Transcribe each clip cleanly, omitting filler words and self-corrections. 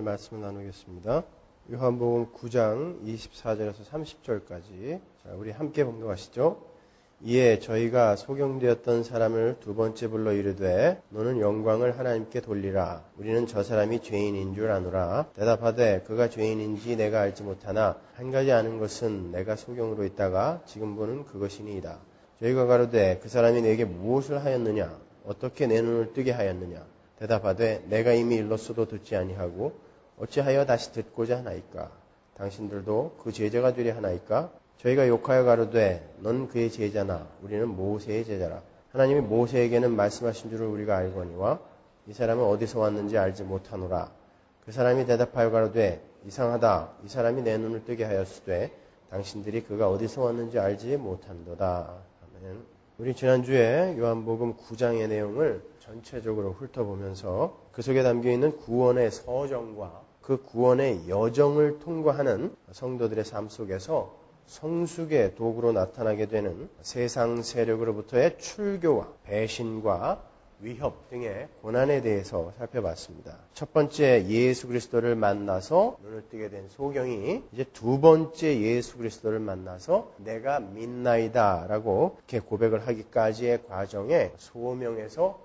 말씀을 나누겠습니다. 요한복음 9장 24절에서 30절까지 우리 함께 봉독하시죠. 이에 저희가 소경되었던 사람을 두 번째 불러 이르되 너는 영광을 하나님께 돌리라. 우리는 저 사람이 죄인인 줄 아노라. 대답하되 그가 죄인인지 내가 알지 못하나 한 가지 아는 것은 내가 소경으로 있다가 지금 보는 그것이니이다. 저희가 가로되 그 사람이 내게 무엇을 하였느냐? 어떻게 내 눈을 뜨게 하였느냐? 대답하되 내가 이미 일렀어도 듣지 아니하고 어찌하여 다시 듣고자 하나이까? 당신들도 그 제자가 되려 하나이까? 저희가 욕하여 가로되 넌 그의 제자나 우리는 모세의 제자라. 하나님이 모세에게는 말씀하신 줄을 우리가 알거니와 이 사람은 어디서 왔는지 알지 못하노라. 그 사람이 대답하여 가로되 이상하다. 이 사람이 내 눈을 뜨게 하였으되 당신들이 그가 어디서 왔는지 알지 못한도다. 아멘. 우리 지난주에 요한복음 9장의 내용을 전체적으로 훑어보면서 그 속에 담겨있는 구원의 서정과 그 구원의 여정을 통과하는 성도들의 삶 속에서 성숙의 도구로 나타나게 되는 세상 세력으로부터의 출교와 배신과 위협 등의 고난에 대해서 살펴봤습니다. 첫 번째 예수 그리스도를 만나서 눈을 뜨게 된 소경이 이제 두 번째 예수 그리스도를 만나서 내가 믿나이다 라고 이렇게 고백을 하기까지의 과정에 소명에서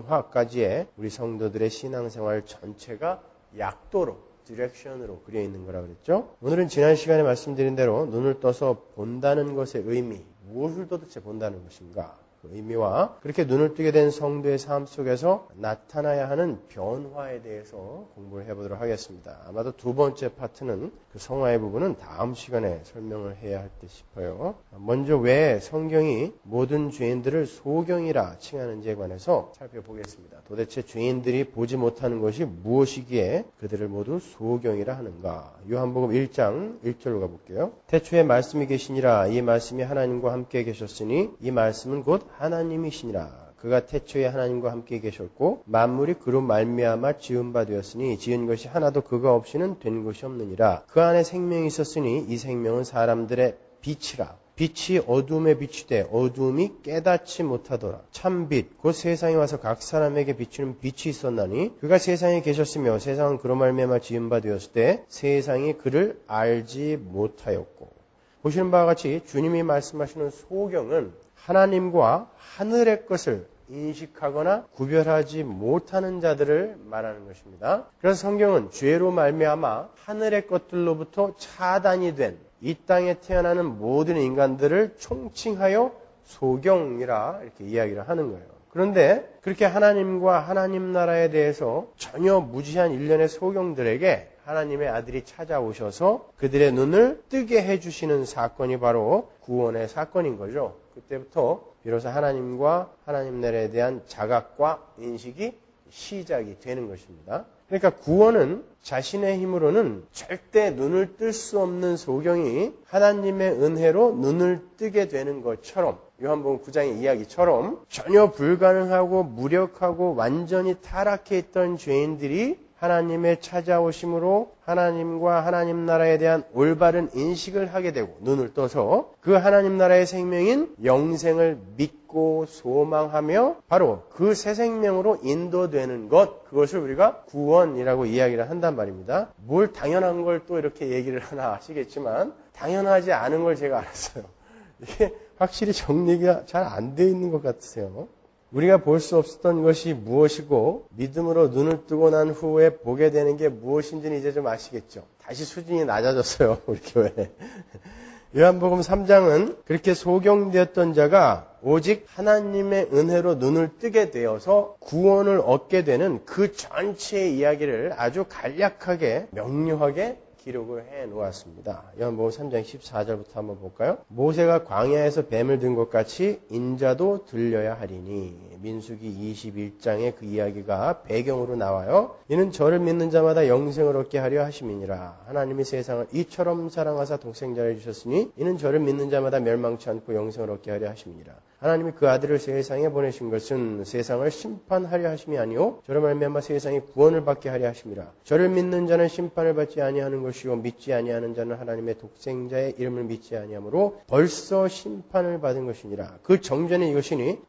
영화까지의 우리 성도들의 신앙생활 전체가 약도로 디렉션으로 그려 있는 거라 그랬죠. 오늘은 지난 시간에 말씀드린 대로 눈을 떠서 본다는 것의 의미, 무엇을 도대체 본다는 것인가? 그 의미와 그렇게 눈을 뜨게 된 성도의 삶 속에서 나타나야 하는 변화에 대해서 공부를 해보도록 하겠습니다. 아마도 두 번째 파트는 그 성화의 부분은 다음 시간에 설명을 해야 할 듯 싶어요. 먼저 왜 성경이 모든 죄인들을 소경이라 칭하는지에 관해서 살펴보겠습니다. 도대체 죄인들이 보지 못하는 것이 무엇이기에 그들을 모두 소경이라 하는가? 요한복음 1장 1절로 가볼게요. 태초에 말씀이 계시니라. 이 말씀이 하나님과 함께 계셨으니 이 말씀은 곧 하나님이시니라. 그가 태초에 하나님과 함께 계셨고 만물이 그로 말미암아 지은 바 되었으니 지은 것이 하나도 그가 없이는 된 것이 없느니라. 그 안에 생명이 있었으니 이 생명은 사람들의 빛이라. 빛이 어둠에 비추되 어둠이 깨닫지 못하더라. 참빛 곧 세상에 와서 각 사람에게 비추는 빛이 있었나니 그가 세상에 계셨으며 세상은 그로 말미암아 지은 바 되었을 때 세상이 그를 알지 못하였고. 보시는 바와 같이 주님이 말씀하시는 소경은 하나님과 하늘의 것을 인식하거나 구별하지 못하는 자들을 말하는 것입니다. 그래서 성경은 죄로 말미암아 하늘의 것들로부터 차단이 된 이 땅에 태어나는 모든 인간들을 총칭하여 소경이라 이렇게 이야기를 하는 거예요. 그런데 그렇게 하나님과 하나님 나라에 대해서 전혀 무지한 일련의 소경들에게 하나님의 아들이 찾아오셔서 그들의 눈을 뜨게 해주시는 사건이 바로 구원의 사건인 거죠. 그때부터 비로소 하나님과 하나님 나라에 대한 자각과 인식이 시작이 되는 것입니다. 그러니까 구원은 자신의 힘으로는 절대 눈을 뜰 수 없는 소경이 하나님의 은혜로 눈을 뜨게 되는 것처럼 요한복음 9장의 이야기처럼 전혀 불가능하고 무력하고 완전히 타락해 있던 죄인들이 하나님의 찾아오심으로 하나님과 하나님 나라에 대한 올바른 인식을 하게 되고 눈을 떠서 그 하나님 나라의 생명인 영생을 믿고 소망하며 바로 그 새 생명으로 인도되는 것, 그것을 우리가 구원이라고 이야기를 한단 말입니다. 뭘 당연한 걸 또 이렇게 얘기를 하나 하시겠지만 당연하지 않은 걸 제가 알았어요. 이게 확실히 정리가 잘 안 돼 있는 것 같으세요. 우리가 볼 수 없었던 것이 무엇이고 믿음으로 눈을 뜨고 난 후에 보게 되는 게 무엇인지는 이제 좀 아시겠죠. 다시 수준이 낮아졌어요. 우리 교회. 요한복음 3장은 그렇게 소경되었던 자가 오직 하나님의 은혜로 눈을 뜨게 되어서 구원을 얻게 되는 그 전체의 이야기를 아주 간략하게 명료하게 기록을 해놓았습니다. 요한복음 3장 14절부터 한번 볼까요? 모세가 광야에서 뱀을 든 것 같이 인자도 들려야 하리니. 민수기 21장의 그 이야기가 배경으로 나와요. 이는 저를 믿는 자마다 영생을 얻게 하려 하심이니라. 하나님이 세상을 이처럼 사랑하사 독생자를 주셨으니 이는 저를 믿는 자마다 멸망치 않고 영생을 얻게 하려 하심이니라. 하나님이 그 아들을 세상에 보내신 것은 세상을 심판하려 하심이 아니요 저를 말미암아 세상이 구원을 받게 하려 하심이라. 저를 믿는 자는 심판을 받지 아니하는 것이요 믿지 아니하는 자는 하나님의 독생자의 이름을 믿지 아니하므로 벌써 심판을 받은 것이니라. 그 정죄는 이것이니 곧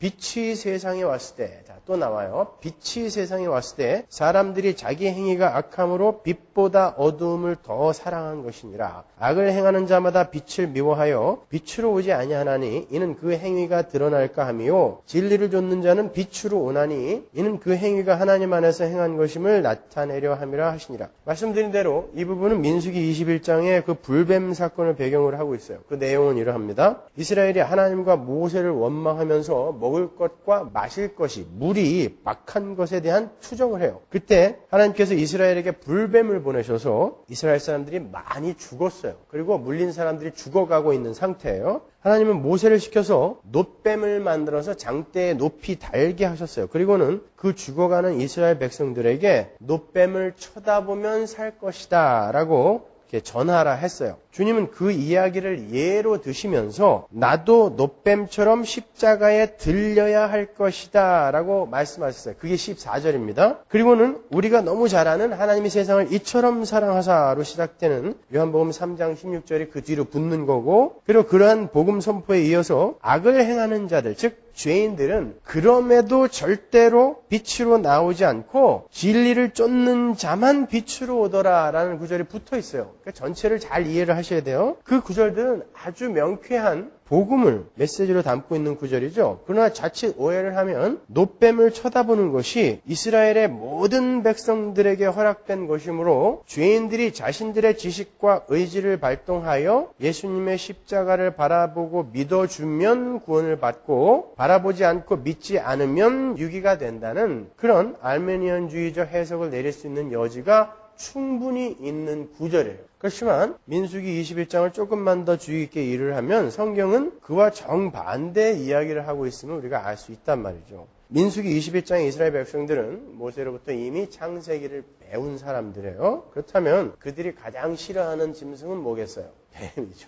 빛이 세상에 왔을 때, 자, 또 나와요. 빛이 세상에 왔을 때 사람들이 자기 행위가 악함으로 빛보다 어두움을 더 사랑한 것이니라. 악을 행하는 자마다 빛을 미워하여 빛으로 오지 아니하나니 이는 그 행위가 드러날까 하미요. 진리를 좇는 자는 빛으로 오나니 이는 그 행위가 하나님 안에서 행한 것임을 나타내려 함이라 하시니라. 말씀드린 대로 이 부분은 민수기 21장의 그 불뱀 사건을 배경으로 하고 있어요. 그 내용은 이러합니다. 이스라엘이 하나님과 모세를 원망하면서 먹을 것과 마실 것이 물이 막한 것에 대한 투정을 해요. 그때 하나님께서 이스라엘에게 불뱀을 보내셔서 이스라엘 사람들이 많이 죽었어요. 그리고 물린 사람들이 죽어가고 있는 상태예요. 하나님은 모세를 시켜서 놋뱀을 만들어서 장대에 높이 달게 하셨어요. 그리고는 그 죽어가는 이스라엘 백성들에게 놋뱀을 쳐다보면 살 것이다 라고 전하라 했어요. 주님은 그 이야기를 예로 드시면서 나도 놋뱀처럼 십자가에 들려야 할 것이다 라고 말씀하셨어요. 그게 14절입니다. 그리고는 우리가 너무 잘 아는 하나님이 세상을 이처럼 사랑하사로 시작되는 요한복음 3장 16절이 그 뒤로 붙는 거고, 그리고 그러한 복음 선포에 이어서 악을 행하는 자들, 즉 죄인들은 그럼에도 절대로 빛으로 나오지 않고 진리를 쫓는 자만 빛으로 오더라라는 구절이 붙어 있어요. 그러니까 전체를 잘 이해를 하셔야 돼요. 그 구절들은 아주 명쾌한 복음을 메시지로 담고 있는 구절이죠. 그러나 자칫 오해를 하면 놋뱀을 쳐다보는 것이 이스라엘의 모든 백성들에게 허락된 것이므로 죄인들이 자신들의 지식과 의지를 발동하여 예수님의 십자가를 바라보고 믿어주면 구원을 받고 바라보지 않고 믿지 않으면 유기가 된다는 그런 알메니언주의적 해석을 내릴 수 있는 여지가 충분히 있는 구절이에요. 그렇지만 민수기 21장을 조금만 더 주의 깊게 이해를 하면 성경은 그와 정반대의 이야기를 하고 있음을 우리가 알 수 있단 말이죠. 민수기 21장의 이스라엘 백성들은 모세로부터 이미 창세기를 배운 사람들이에요. 그렇다면 그들이 가장 싫어하는 짐승은 뭐겠어요? 뱀이죠.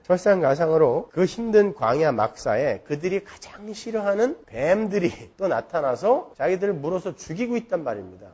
설상가상으로 그 힘든 광야 막사에 그들이 가장 싫어하는 뱀들이 또 나타나서 자기들을 물어서 죽이고 있단 말입니다.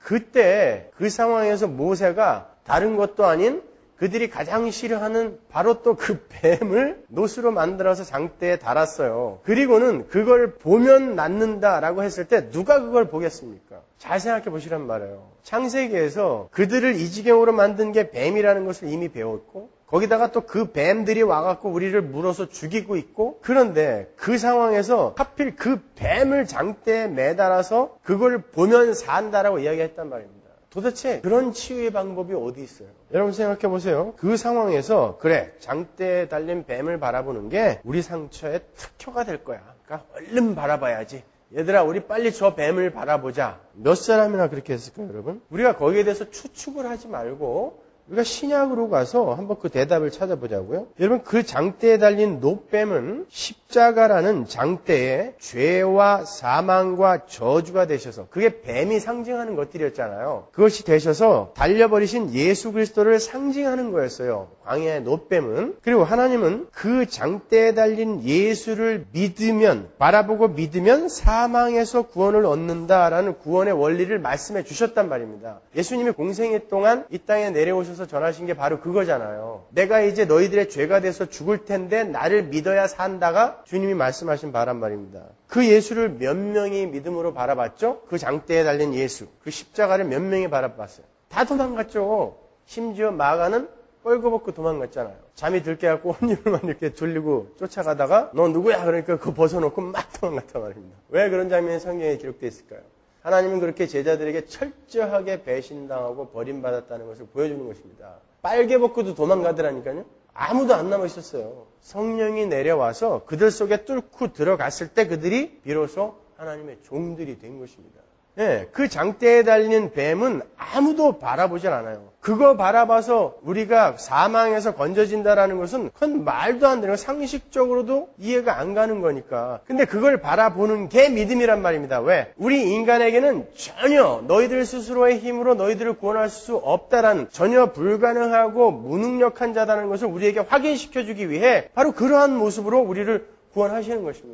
그때 그 상황에서 모세가 다른 것도 아닌 그들이 가장 싫어하는 바로 또 그 뱀을 놋으로 만들어서 장대에 달았어요. 그리고는 그걸 보면 낫는다라고 했을 때 누가 그걸 보겠습니까? 잘 생각해 보시란 말이에요. 창세기에서 그들을 이 지경으로 만든 게 뱀이라는 것을 이미 배웠고 거기다가 또 그 뱀들이 와갖고 우리를 물어서 죽이고 있고, 그런데 그 상황에서 하필 그 뱀을 장대에 매달아서 그걸 보면 산다라고 이야기했단 말입니다. 도대체 그런 치유의 방법이 어디 있어요? 여러분 생각해 보세요. 그 상황에서 그래 장대에 달린 뱀을 바라보는 게 우리 상처의 특효가 될 거야. 그러니까 얼른 바라봐야지. 얘들아 우리 빨리 저 뱀을 바라보자. 몇 사람이나 그렇게 했을까요, 여러분? 우리가 거기에 대해서 추측을 하지 말고 우리가 신약으로 가서 한번 그 대답을 찾아보자고요. 여러분 그 장대에 달린 놋뱀은 십자가라는 장대에 죄와 사망과 저주가 되셔서, 그게 뱀이 상징하는 것들이었잖아요. 그것이 되셔서 달려버리신 예수 그리스도를 상징하는 거였어요. 광야의 놋뱀은. 그리고 하나님은 그 장대에 달린 예수를 믿으면, 바라보고 믿으면 사망에서 구원을 얻는다라는 구원의 원리를 말씀해 주셨단 말입니다. 예수님이 공생애 동안 이 땅에 내려오셔서 전하신 게 바로 그거잖아요. 내가 이제 너희들의 죄가 돼서 죽을 텐데 나를 믿어야 산다가 주님이 말씀하신 바란 말입니다. 그 예수를 몇 명이 믿음으로 바라봤죠? 그 장대에 달린 예수, 그 십자가를 몇 명이 바라봤어요? 다 도망갔죠. 심지어 마가는 뻘거벗고 도망갔잖아요. 잠이 들게 해갖고 옷 입을만 이렇게 돌리고 쫓아가다가 너 누구야? 그러니까 그거 벗어놓고 막 도망갔단 말입니다. 왜 그런 장면이 성경에 기록되어 있을까요? 하나님은 그렇게 제자들에게 철저하게 배신당하고 버림받았다는 것을 보여주는 것입니다. 빨개 벗고도 도망가더라니까요. 아무도 안 남아 있었어요. 성령이 내려와서 그들 속에 뚫고 들어갔을 때 그들이 비로소 하나님의 종들이 된 것입니다. 네, 그 장대에 달린 뱀은 아무도 바라보질 않아요. 그거 바라봐서 우리가 사망에서 건져진다라는 것은 그건 말도 안 되는, 상식적으로도 이해가 안 가는 거니까. 근데 그걸 바라보는 게 믿음이란 말입니다. 왜? 우리 인간에게는 전혀 너희들 스스로의 힘으로 너희들을 구원할 수 없다라는, 전혀 불가능하고 무능력한 자다는 것을 우리에게 확인시켜주기 위해 바로 그러한 모습으로 우리를 구원하시는 것입니다.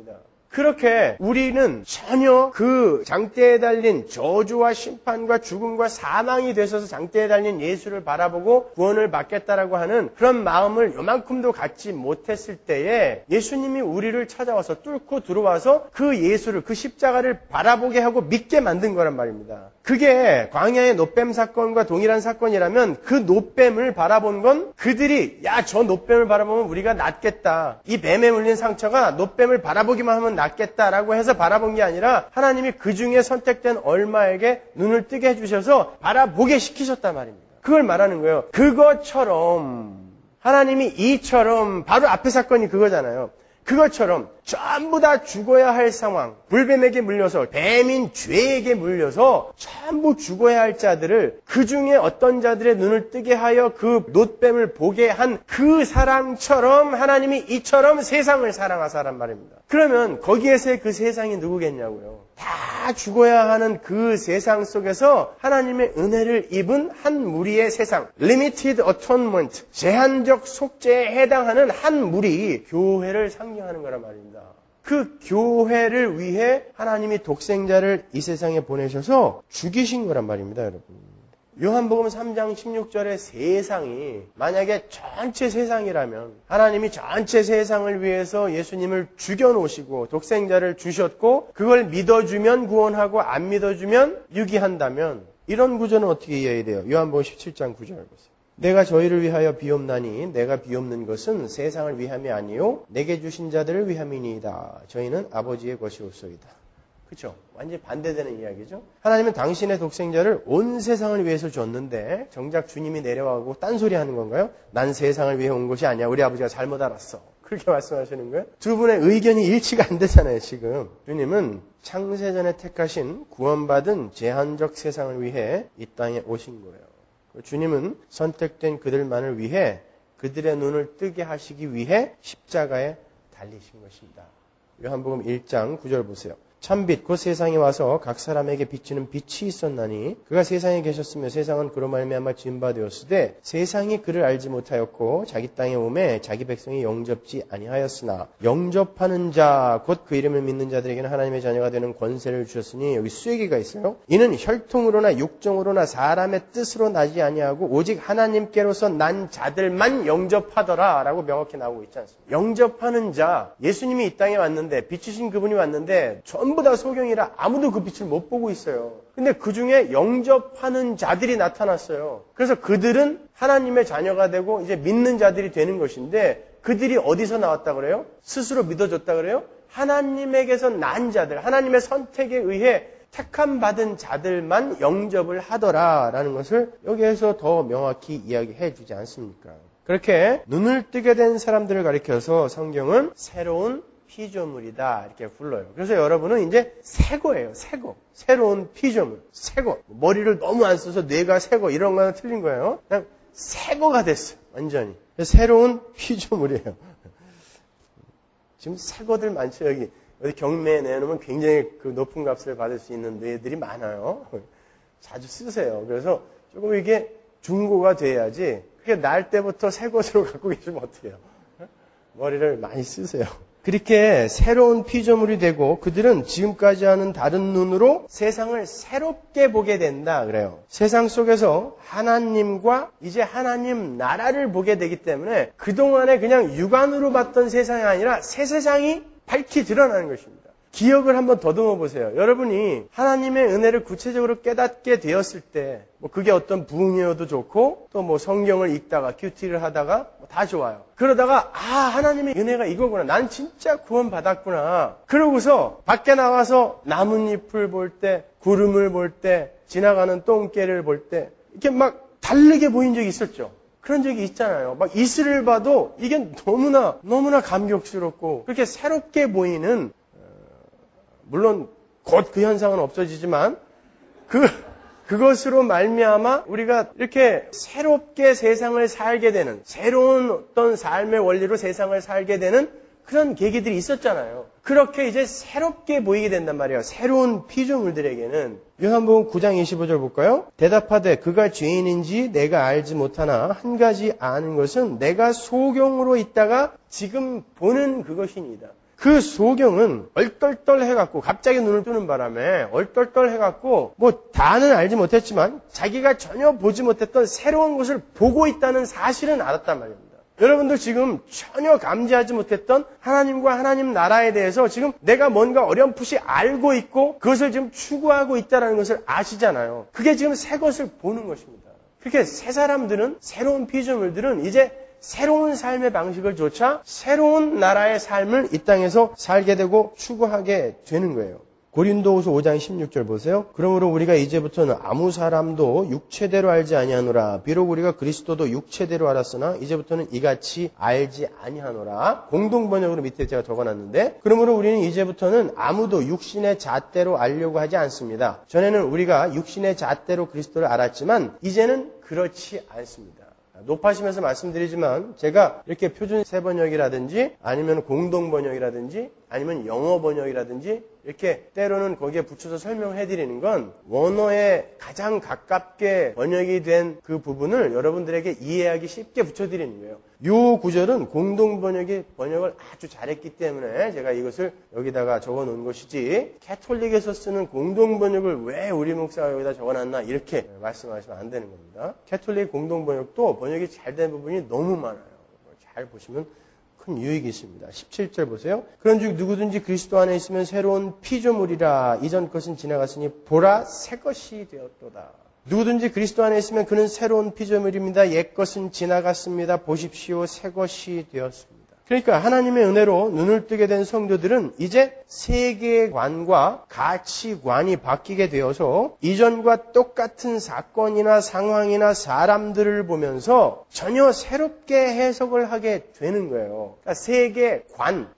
그렇게 우리는 전혀 그 장대에 달린 저주와 심판과 죽음과 사망이 되셔서 장대에 달린 예수를 바라보고 구원을 받겠다라고 하는 그런 마음을 요만큼도 갖지 못했을 때에 예수님이 우리를 찾아와서 뚫고 들어와서 그 예수를, 그 십자가를 바라보게 하고 믿게 만든 거란 말입니다. 그게 광야의 노뱀 사건과 동일한 사건이라면 그 노뱀을 바라본 건 그들이 저 노뱀을 바라보면 우리가 낫겠다. 이 뱀에 물린 상처가 노뱀을 바라보기만 하면 낫겠다라고 해서 바라본 게 아니라 하나님이 그 중에 선택된 얼마에게 눈을 뜨게 해주셔서 바라보게 시키셨단 말입니다. 그걸 말하는 거예요. 그것처럼 하나님이 이처럼 바로 앞에 사건이 그거잖아요. 그것처럼 전부 다 죽어야 할 상황, 불뱀에게 물려서 뱀인 죄에게 물려서 전부 죽어야 할 자들을 그 중에 어떤 자들의 눈을 뜨게 하여 그 놋뱀을 보게 한 그 사랑처럼 하나님이 이처럼 세상을 사랑하사란 말입니다. 그러면 거기에서의 그 세상이 누구겠냐고요. 다 죽어야 하는 그 세상 속에서 하나님의 은혜를 입은 한 무리의 세상, Limited Atonement, 제한적 속죄에 해당하는 한 무리, 교회를 상징하는 거란 말입니다. 그 교회를 위해 하나님이 독생자를 이 세상에 보내셔서 죽이신 거란 말입니다, 여러분. 요한복음 3장 16절의 세상이 만약에 전체 세상이라면 하나님이 전체 세상을 위해서 예수님을 죽여놓으시고 독생자를 주셨고 그걸 믿어주면 구원하고 안 믿어주면 유기한다면 이런 구조는 어떻게 이해해야 돼요? 요한복음 17장 9절 보세요. 내가 저희를 위하여 비옵나니 내가 비옵는 것은 세상을 위함이 아니요 내게 주신 자들을 위함이니이다. 저희는 아버지의 것이옵소이다. 그렇죠? 완전히 반대되는 이야기죠. 하나님은 당신의 독생자를 온 세상을 위해서 줬는데 정작 주님이 내려가고 딴소리 하는 건가요? 난 세상을 위해 온 것이 아니야. 우리 아버지가 잘못 알았어. 그렇게 말씀하시는 거예요? 두 분의 의견이 일치가 안 되잖아요, 지금. 주님은 창세전에 택하신 구원받은 제한적 세상을 위해 이 땅에 오신 거예요. 주님은 선택된 그들만을 위해 그들의 눈을 뜨게 하시기 위해 십자가에 달리신 것입니다. 요한복음 1장 9절 보세요. 참빛 곧 세상에 와서 각 사람에게 비치는 빛이 있었나니 그가 세상에 계셨으며 세상은 그로 말미암아 지은 바 되었으되 세상이 그를 알지 못하였고 자기 땅에 오매 자기 백성이 영접지 아니하였으나 영접하는 자 곧 그 이름을 믿는 자들에게는 하나님의 자녀가 되는 권세를 주셨으니 여기 수얘기가 있어요. 이는 혈통으로나 육정으로나 사람의 뜻으로 나지 아니하고 오직 하나님께로서 난 자들만 영접하더라 라고 명확히 나오고 있지 않습니까? 영접하는 자, 예수님이 이 땅에 왔는데 빛이신 그분이 왔는데 전부 다 소경이라 아무도 그 빛을 못 보고 있어요. 근데 그 중에 영접하는 자들이 나타났어요. 그래서 그들은 하나님의 자녀가 되고 이제 믿는 자들이 되는 것인데 그들이 어디서 나왔다 그래요? 스스로 믿어줬다 그래요? 하나님에게서 난 자들, 하나님의 선택에 의해 택함 받은 자들만 영접을 하더라라는 것을 여기에서 더 명확히 이야기해 주지 않습니까? 그렇게 눈을 뜨게 된 사람들을 가리켜서 성경은 새로운 피조물이다 이렇게 불러요. 그래서 여러분은 이제 새거예요. 새거. 새로운 피조물. 새거. 머리를 너무 안 써서 뇌가 새거 이런 거는 틀린 거예요. 그냥 새거가 됐어요. 완전히. 새로운 피조물이에요. 지금 새거들 많죠. 여기 경매에 내놓으면 굉장히 그 높은 값을 받을 수 있는 뇌들이 많아요. 자주 쓰세요. 그래서 조금 이게 중고가 돼야지 그게 날 때부터 새 것으로 갖고 계시면 어떡해요. 머리를 많이 쓰세요. 그렇게 새로운 피조물이 되고 그들은 지금까지 하는 다른 눈으로 세상을 새롭게 보게 된다 그래요. 세상 속에서 하나님과 이제 하나님 나라를 보게 되기 때문에 그동안에 그냥 육안으로 봤던 세상이 아니라 새 세상이 밝히 드러나는 것입니다. 기억을 한번 더듬어 보세요. 여러분이 하나님의 은혜를 구체적으로 깨닫게 되었을 때 뭐 그게 어떤 부흥이어도 좋고 또 뭐 성경을 읽다가 큐티를 하다가 다 좋아요. 그러다가 하나님의 은혜가 이거구나. 난 진짜 구원받았구나. 그러고서 밖에 나와서 나뭇잎을 볼 때, 구름을 볼 때, 지나가는 똥개를 볼 때 이렇게 막 다르게 보인 적이 있었죠. 그런 적이 있잖아요. 막 이슬을 봐도 이게 너무나 감격스럽고 그렇게 새롭게 보이는 물론 곧 그 현상은 없어지지만 그것으로 말미암아 우리가 이렇게 새롭게 세상을 살게 되는 새로운 어떤 삶의 원리로 세상을 살게 되는 그런 계기들이 있었잖아요. 그렇게 이제 새롭게 보이게 된단 말이에요. 새로운 피조물들에게는. 요한복음 9장 25절 볼까요? 대답하되 그가 죄인인지 내가 알지 못하나 한 가지 아는 것은 내가 소경으로 있다가 지금 보는 그것이니이다. 그 소경은 얼떨떨해갖고 갑자기 눈을 뜨는 바람에 얼떨떨해갖고 뭐 다는 알지 못했지만 자기가 전혀 보지 못했던 새로운 것을 보고 있다는 사실은 알았단 말입니다. 여러분도 지금 전혀 감지하지 못했던 하나님과 하나님 나라에 대해서 지금 내가 뭔가 어렴풋이 알고 있고 그것을 지금 추구하고 있다는 것을 아시잖아요. 그게 지금 새 것을 보는 것입니다. 그렇게 새 사람들은, 새로운 피조물들은 이제 새로운 삶의 방식을 조차 새로운 나라의 삶을 이 땅에서 살게 되고 추구하게 되는 거예요. 고린도후서 5장 16절 보세요. 그러므로 우리가 이제부터는 아무 사람도 육체대로 알지 아니하노라. 비록 우리가 그리스도도 육체대로 알았으나 이제부터는 이같이 알지 아니하노라. 공동번역으로 밑에 제가 적어놨는데, 그러므로 우리는 이제부터는 아무도 육신의 잣대로 알려고 하지 않습니다. 전에는 우리가 육신의 잣대로 그리스도를 알았지만 이제는 그렇지 않습니다. 높아시면서 말씀드리지만 제가 이렇게 표준 세번역이라든지 아니면 공동번역이라든지 아니면 영어 번역이라든지 이렇게 때로는 거기에 붙여서 설명해 드리는 건 원어에 가장 가깝게 번역이 된 그 부분을 여러분들에게 이해하기 쉽게 붙여드리는 거예요. 이 구절은 공동번역이 번역을 아주 잘했기 때문에 제가 이것을 여기다가 적어놓은 것이지 캐톨릭에서 쓰는 공동번역을 왜 우리 목사가 여기다 적어놨나 이렇게 말씀하시면 안 되는 겁니다. 캐톨릭 공동번역도 번역이 잘 된 부분이 너무 많아요. 잘 보시면 큰 유익이 있습니다. 17절 보세요. 그런즉 누구든지 그리스도 안에 있으면 새로운 피조물이라. 이전 것은 지나갔으니 보라 새 것이 되었도다. 누구든지 그리스도 안에 있으면 그는 새로운 피조물입니다. 옛 것은 지나갔습니다. 보십시오. 새 것이 되었습니다. 그러니까 하나님의 은혜로 눈을 뜨게 된 성도들은 이제 세계관과 가치관이 바뀌게 되어서 이전과 똑같은 사건이나 상황이나 사람들을 보면서 전혀 새롭게 해석을 하게 되는 거예요. 그러니까 세계관,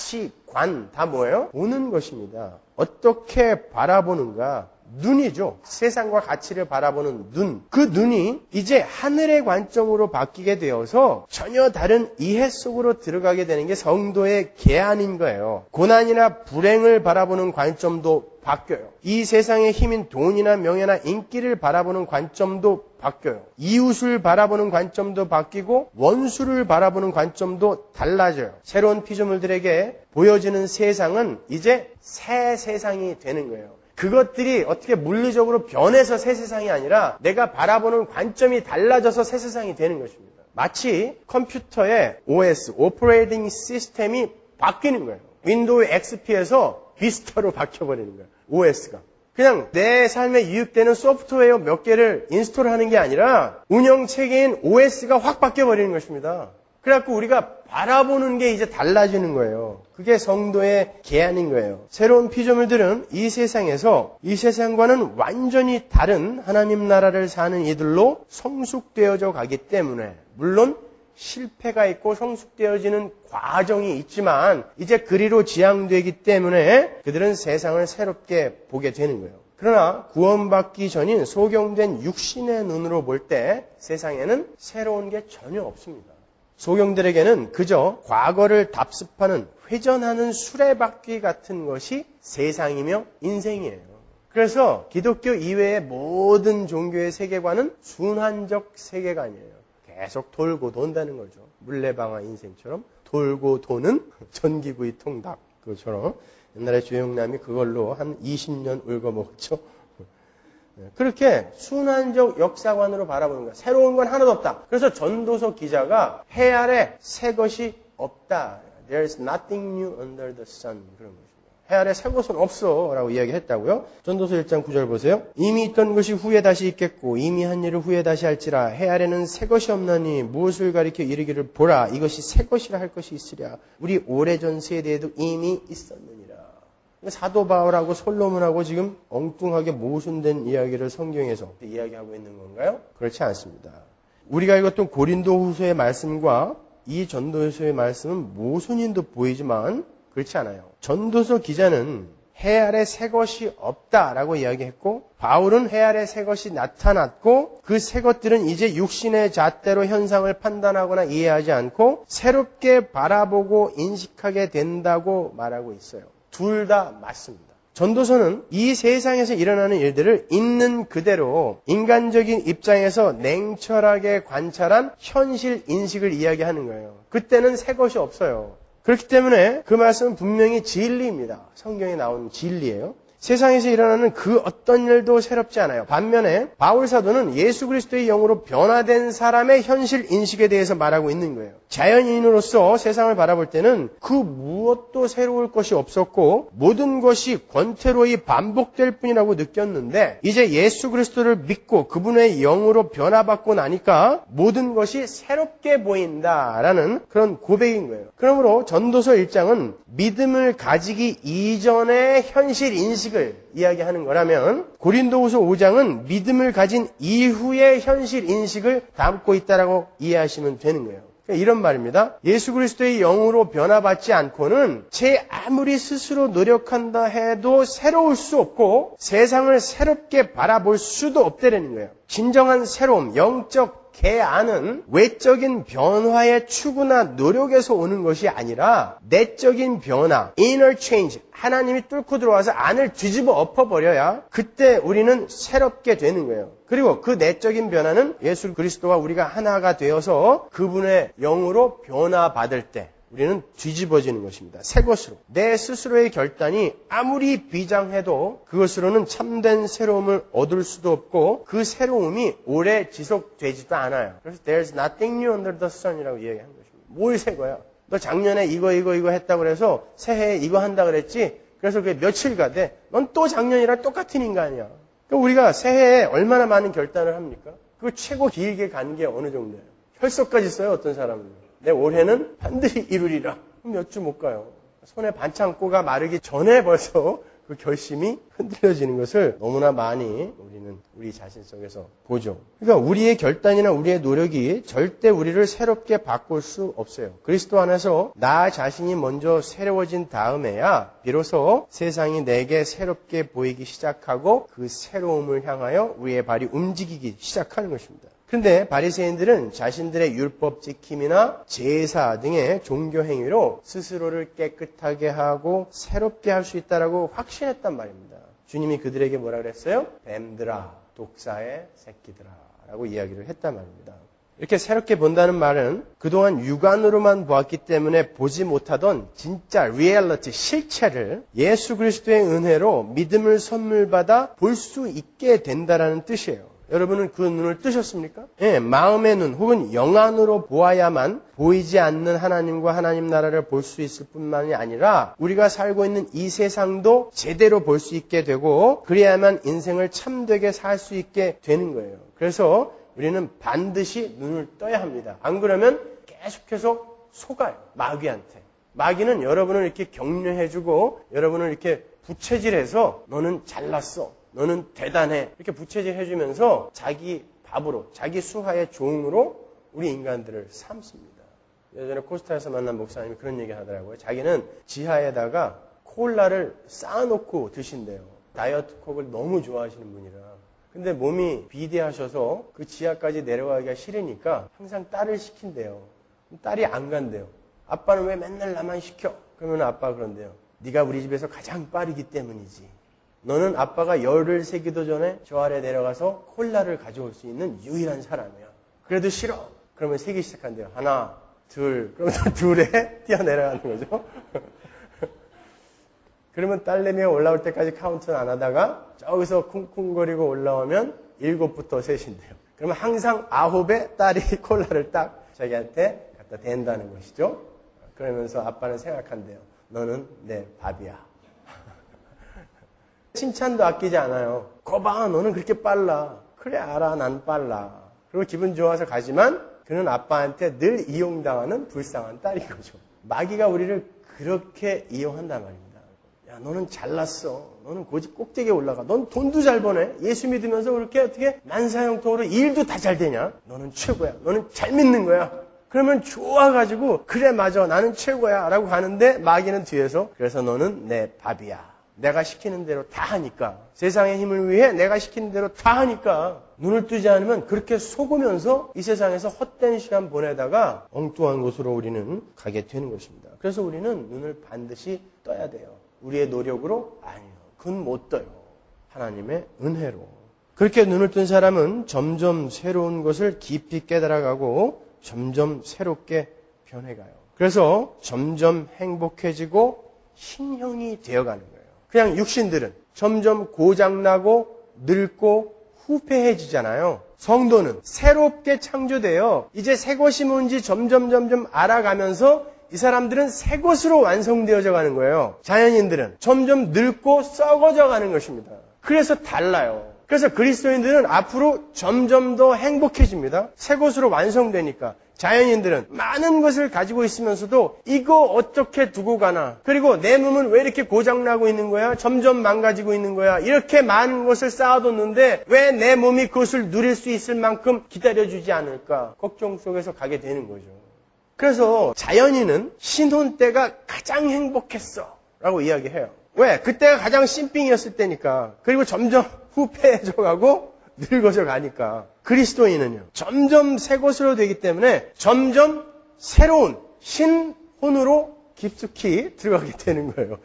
가치관 다 뭐예요? 보는 것입니다. 어떻게 바라보는가? 눈이죠. 세상과 가치를 바라보는 눈. 그 눈이 이제 하늘의 관점으로 바뀌게 되어서 전혀 다른 이해 속으로 들어가게 되는 게 성도의 계안인 거예요. 고난이나 불행을 바라보는 관점도 바뀌어요. 이 세상의 힘인 돈이나 명예나 인기를 바라보는 관점도 바뀌어요. 이웃을 바라보는 관점도 바뀌고 원수를 바라보는 관점도 달라져요. 새로운 피조물들에게 보여지는 세상은 이제 새 세상이 되는 거예요. 그것들이 어떻게 물리적으로 변해서 새 세상이 아니라 내가 바라보는 관점이 달라져서 새 세상이 되는 것입니다. 마치 컴퓨터의 OS, 오퍼레이팅 시스템이 바뀌는 거예요. 윈도우 XP에서 비스타로 바뀌어버리는 거예요. OS가. 그냥 내 삶에 이익되는 소프트웨어 몇 개를 인스톨하는 게 아니라 운영체계인 OS가 확 바뀌어버리는 것입니다. 그래갖고 우리가 바라보는 게 이제 달라지는 거예요. 그게 성도의 계안인 거예요. 새로운 피조물들은 이 세상에서 이 세상과는 완전히 다른 하나님 나라를 사는 이들로 성숙되어져 가기 때문에 물론 실패가 있고 성숙되어지는 과정이 있지만 이제 그리로 지향되기 때문에 그들은 세상을 새롭게 보게 되는 거예요. 그러나 구원받기 전인 소경된 육신의 눈으로 볼 때 세상에는 새로운 게 전혀 없습니다. 소경들에게는 그저 과거를 답습하는 회전하는 수레바퀴 같은 것이 세상이며 인생이에요. 그래서 기독교 이외의 모든 종교의 세계관은 순환적 세계관이에요. 계속 돌고 돈다는 거죠. 물레방아 인생처럼 돌고 도는 전기구이 통닭 그것처럼 옛날에 주영남이 그걸로 한 20년 울거먹었죠. 그렇게 순환적 역사관으로 바라보는 거야. 새로운 건 하나도 없다. 그래서 전도서 기자가 해 아래 새 것이 없다. There is nothing new under the sun. 그런 것입니다. 해 아래 새 것은 없어 라고 이야기했다고요. 전도서 1장 9절 보세요. 이미 있던 것이 후에 다시 있겠고 이미 한 일을 후에 다시 할지라. 해 아래는 새 것이 없나니 무엇을 가리켜 이르기를 보라. 이것이 새 것이라 할 것이 있으랴. 우리 오래전 세대에도 이미 있었느니라. 사도 바울하고 솔로몬하고 지금 엉뚱하게 모순된 이야기를 성경에서 이야기하고 있는 건가요? 그렇지 않습니다. 우리가 읽었던 고린도후서의 말씀과 이 전도서의 말씀은 모순인 듯 보이지만 그렇지 않아요. 전도서 기자는 해 아래 새 것이 없다라고 이야기했고 바울은 해 아래 새 것이 나타났고 그 새 것들은 이제 육신의 잣대로 현상을 판단하거나 이해하지 않고 새롭게 바라보고 인식하게 된다고 말하고 있어요. 둘 다 맞습니다. 전도서는 이 세상에서 일어나는 일들을 있는 그대로 인간적인 입장에서 냉철하게 관찰한 현실 인식을 이야기하는 거예요. 그때는 새 것이 없어요. 그렇기 때문에 그 말씀은 분명히 진리입니다. 성경에 나오는 진리예요. 세상에서 일어나는 그 어떤 일도 새롭지 않아요. 반면에 바울 사도는 예수 그리스도의 영으로 변화된 사람의 현실 인식에 대해서 말하고 있는 거예요. 자연인으로서 세상을 바라볼 때는 그 무엇도 새로울 것이 없었고 모든 것이 권태로이 반복될 뿐이라고 느꼈는데 이제 예수 그리스도를 믿고 그분의 영으로 변화받고 나니까 모든 것이 새롭게 보인다라는 그런 고백인 거예요. 그러므로 전도서 1장은 믿음을 가지기 이전의 현실 인식을 이야기하는 거라면 고린도후서 5장은 믿음을 가진 이후의 현실 인식을 담고 있다라고 이해하시면 되는 거예요. 이런 말입니다. 예수 그리스도의 영으로 변화받지 않고는 제 아무리 스스로 노력한다 해도 새로울 수 없고 세상을 새롭게 바라볼 수도 없다는 거예요. 진정한 새로움, 영적 개안은 외적인 변화의 추구나 노력에서 오는 것이 아니라 내적인 변화, inner change, 하나님이 뚫고 들어와서 안을 뒤집어 엎어버려야 그때 우리는 새롭게 되는 거예요. 그리고 그 내적인 변화는 예수 그리스도와 우리가 하나가 되어서 그분의 영으로 변화받을 때 우리는 뒤집어지는 것입니다. 새 것으로. 내 스스로의 결단이 아무리 비장해도 그것으로는 참된 새로움을 얻을 수도 없고 그 새로움이 오래 지속되지도 않아요. 그래서 there's nothing new under the sun이라고 이야기하는 것입니다. 뭘 새 거야? 너 작년에 이거 했다고 그래서 새해에 이거 한다 그랬지? 그래서 그게 며칠 가대? 넌 또 작년이랑 똑같은 인간이야. 그러니까 우리가 새해에 얼마나 많은 결단을 합니까? 그 최고 길게 간 게 어느 정도예요? 혈서까지 써요, 어떤 사람은. 내 올해는 반드시 이루리라. 그럼 몇 주 못 가요. 손에 반창고가 마르기 전에 벌써 그 결심이 흔들려지는 것을 너무나 많이 우리는 우리 자신 속에서 보죠. 그러니까 우리의 결단이나 우리의 노력이 절대 우리를 새롭게 바꿀 수 없어요. 그리스도 안에서 나 자신이 먼저 새로워진 다음에야 비로소 세상이 내게 새롭게 보이기 시작하고 그 새로움을 향하여 우리의 발이 움직이기 시작하는 것입니다. 그런데 바리새인들은 자신들의 율법 지킴이나 제사 등의 종교 행위로 스스로를 깨끗하게 하고 새롭게 할 수 있다라고 확신했단 말입니다. 주님이 그들에게 뭐라 그랬어요? 뱀들아, 독사의 새끼들아 라고 이야기를 했단 말입니다. 이렇게 새롭게 본다는 말은 그동안 육안으로만 보았기 때문에 보지 못하던 진짜 리얼리티, 실체를 예수 그리스도의 은혜로 믿음을 선물받아 볼 수 있게 된다라는 뜻이에요. 여러분은 그 눈을 뜨셨습니까? 예, 마음의 눈 혹은 영안으로 보아야만 보이지 않는 하나님과 하나님 나라를 볼 수 있을 뿐만이 아니라 우리가 살고 있는 이 세상도 제대로 볼 수 있게 되고 그래야만 인생을 참되게 살 수 있게 되는 거예요. 그래서 우리는 반드시 눈을 떠야 합니다. 안 그러면 계속해서 속아요. 마귀한테. 마귀는 여러분을 이렇게 격려해주고 여러분을 이렇게 부채질해서 너는 잘났어. 너는 대단해. 이렇게 부채질 해주면서 자기 밥으로, 자기 수하의 종으로 우리 인간들을 삼습니다. 예전에 코스타에서 만난 목사님이 그런 얘기 하더라고요. 자기는 지하에다가 콜라를 쌓아놓고 드신대요. 다이어트 콕을 너무 좋아하시는 분이라. 근데 몸이 비대하셔서 그 지하까지 내려가기가 싫으니까 항상 딸을 시킨대요. 딸이 안 간대요. 아빠는 왜 맨날 나만 시켜? 그러면 아빠가 그런대요. 네가 우리 집에서 가장 빠르기 때문이지. 너는 아빠가 열을 새기도 전에 저 아래 내려가서 콜라를 가져올 수 있는 유일한 사람이야. 그래도 싫어. 그러면 세기 시작한대요. 하나, 둘. 그러면서 둘에 뛰어내려가는 거죠. 그러면 딸내미가 올라올 때까지 카운트는 안 하다가 저기서 쿵쿵거리고 올라오면 7부터 셋인데요. 그러면 항상 9에 딸이 콜라를 딱 자기한테 갖다 댄다는 것이죠. 그러면서 아빠는 생각한대요. 너는 내 밥이야. 칭찬도 아끼지 않아요. 거봐, 너는 그렇게 빨라. 그래, 알아, 난 빨라. 그리고 기분 좋아서 가지만 그는 아빠한테 늘 이용당하는 불쌍한 딸인 거죠. 마귀가 우리를 그렇게 이용한단 말입니다. 야, 너는 잘났어. 너는 고집 꼭대기에 올라가. 넌 돈도 잘 버네. 예수 믿으면서 그렇게 어떻게 만사형통으로 일도 다 잘 되냐? 너는 최고야. 너는 잘 믿는 거야. 그러면 좋아가지고 그래 맞아 나는 최고야 라고 하는데 마귀는 뒤에서 그래서 너는 내 밥이야. 내가 시키는 대로 다 하니까 세상의 힘을 위해 내가 시키는 대로 다 하니까 눈을 뜨지 않으면 그렇게 속으면서 이 세상에서 헛된 시간 보내다가 엉뚱한 곳으로 우리는 가게 되는 것입니다. 그래서 우리는 눈을 반드시 떠야 돼요. 우리의 노력으로? 아니요. 그건 못 떠요. 하나님의 은혜로. 그렇게 눈을 뜬 사람은 점점 새로운 것을 깊이 깨달아가고 점점 새롭게 변해가요. 그래서 점점 행복해지고 신형이 되어가는 거예요. 그냥 육신들은 점점 고장나고 늙고 후패해지잖아요. 성도는 새롭게 창조되어 이제 새 것이 뭔지 점점 알아가면서 이 사람들은 새 것으로 완성되어져 가는 거예요. 자연인들은 점점 늙고 썩어져 가는 것입니다. 그래서 달라요. 그래서 그리스도인들은 앞으로 점점 더 행복해집니다. 새 것으로 완성되니까. 자연인들은 많은 것을 가지고 있으면서도 이거 어떻게 두고 가나? 그리고 내 몸은 왜 이렇게 고장나고 있는 거야? 점점 망가지고 있는 거야? 이렇게 많은 것을 쌓아뒀는데 왜 내 몸이 그것을 누릴 수 있을 만큼 기다려주지 않을까? 걱정 속에서 가게 되는 거죠. 그래서 자연인은 신혼 때가 가장 행복했어 라고 이야기해요. 왜? 그때가 가장 신빙이었을 때니까. 그리고 점점 후패해져 가고 늙어져 가니까. 그리스도인은요, 점점 새 것으로 되기 때문에 점점 새로운 신혼으로 깊숙이 들어가게 되는 거예요.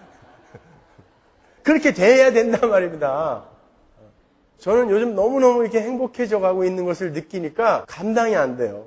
그렇게 돼야 된단 말입니다. 저는 요즘 너무너무 이렇게 행복해져 가고 있는 것을 느끼니까 감당이 안 돼요.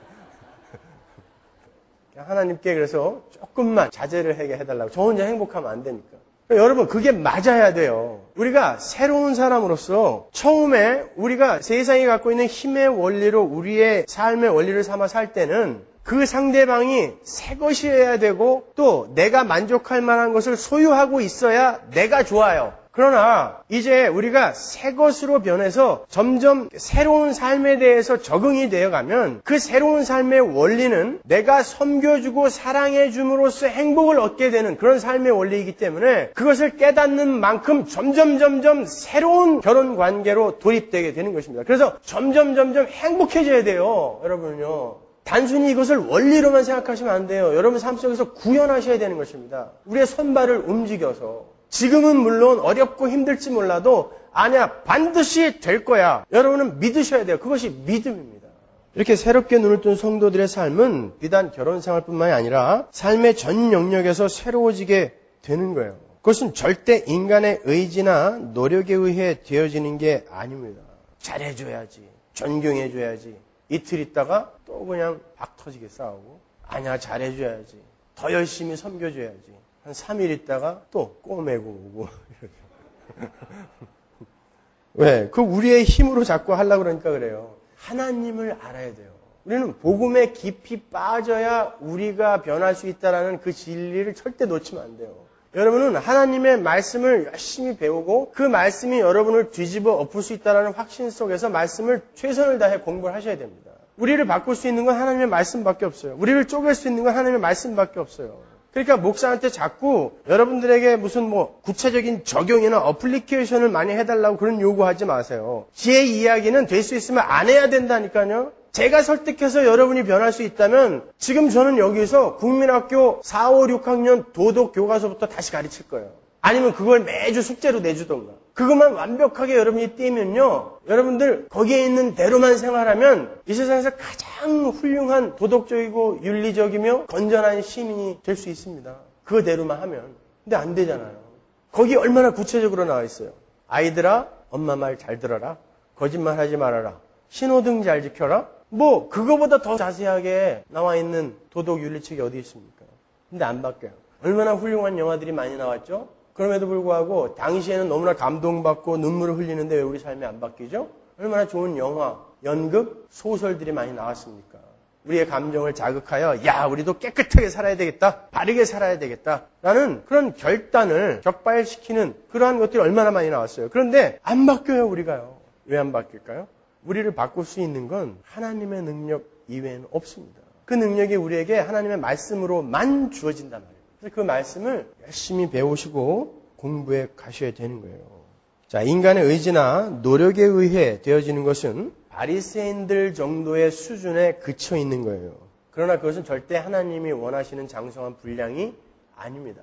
하나님께 그래서 조금만 자제를 하게 해달라고. 저 혼자 행복하면 안 되니까. 여러분, 그게 맞아야 돼요. 우리가 새로운 사람으로서 처음에 우리가 세상이 갖고 있는 힘의 원리로 우리의 삶의 원리를 삼아 살 때는 그 상대방이 새 것이어야 되고 또 내가 만족할 만한 것을 소유하고 있어야 내가 좋아요. 그러나 이제 우리가 새 것으로 변해서 점점 새로운 삶에 대해서 적응이 되어가면 그 새로운 삶의 원리는 내가 섬겨주고 사랑해줌으로써 행복을 얻게 되는 그런 삶의 원리이기 때문에 그것을 깨닫는 만큼 점점 새로운 결혼 관계로 돌입되게 되는 것입니다. 그래서 점점 행복해져야 돼요. 여러분은요. 단순히 이것을 원리로만 생각하시면 안 돼요. 여러분 삶 속에서 구현하셔야 되는 것입니다. 우리의 손발을 움직여서. 지금은 물론 어렵고 힘들지 몰라도 아니야, 반드시 될 거야. 여러분은 믿으셔야 돼요. 그것이 믿음입니다. 이렇게 새롭게 눈을 뜬 성도들의 삶은 비단 결혼 생활뿐만이 아니라 삶의 전 영역에서 새로워지게 되는 거예요. 그것은 절대 인간의 의지나 노력에 의해 되어지는 게 아닙니다. 잘해줘야지, 존경해줘야지. 이틀 있다가 또 그냥 박 터지게 싸우고 아니야, 잘해줘야지, 더 열심히 섬겨줘야지. 한 3일 있다가 또 꼬매고 오고. 왜? 그 우리의 힘으로 자꾸 하려고 그러니까 그래요. 하나님을 알아야 돼요. 우리는 복음에 깊이 빠져야 우리가 변할 수 있다는 그 진리를 절대 놓치면 안 돼요. 여러분은 하나님의 말씀을 열심히 배우고 그 말씀이 여러분을 뒤집어 엎을 수 있다는 확신 속에서 말씀을 최선을 다해 공부를 하셔야 됩니다. 우리를 바꿀 수 있는 건 하나님의 말씀밖에 없어요. 우리를 쪼갤 수 있는 건 하나님의 말씀밖에 없어요. 그러니까 목사한테 자꾸 여러분들에게 무슨 구체적인 적용이나 어플리케이션을 많이 해달라고 그런 요구하지 마세요. 제 이야기는 될 수 있으면 안 해야 된다니까요. 제가 설득해서 여러분이 변할 수 있다면 지금 저는 여기서 국민학교 4, 5, 6학년 도덕 교과서부터 다시 가르칠 거예요. 아니면 그걸 매주 숙제로 내주던가. 그것만 완벽하게 여러분이 띄면요, 여러분들 거기에 있는 대로만 생활하면 이 세상에서 가장 훌륭한 도덕적이고 윤리적이며 건전한 시민이 될 수 있습니다. 그거대로만 하면. 근데 안 되잖아요. 거기 얼마나 구체적으로 나와 있어요. 아이들아, 엄마 말 잘 들어라. 거짓말하지 말아라. 신호등 잘 지켜라. 그거보다 더 자세하게 나와 있는 도덕 윤리책이 어디 있습니까? 근데 안 바뀌어요. 얼마나 훌륭한 영화들이 많이 나왔죠? 그럼에도 불구하고 당시에는 너무나 감동받고 눈물을 흘리는데 왜 우리 삶이 안 바뀌죠? 얼마나 좋은 영화, 연극, 소설들이 많이 나왔습니까? 우리의 감정을 자극하여 야, 우리도 깨끗하게 살아야 되겠다, 바르게 살아야 되겠다 라는 그런 결단을 격발시키는 그러한 것들이 얼마나 많이 나왔어요. 그런데 안 바뀌어요, 우리가요. 왜 안 바뀔까요? 우리를 바꿀 수 있는 건 하나님의 능력 이외에는 없습니다. 그 능력이 우리에게 하나님의 말씀으로만 주어진단 말이에요. 그래서 그 말씀을 열심히 배우시고 공부해 가셔야 되는 거예요. 자, 인간의 의지나 노력에 의해 되어지는 것은 바리새인들 정도의 수준에 그쳐 있는 거예요. 그러나 그것은 절대 하나님이 원하시는 장성한 분량이 아닙니다.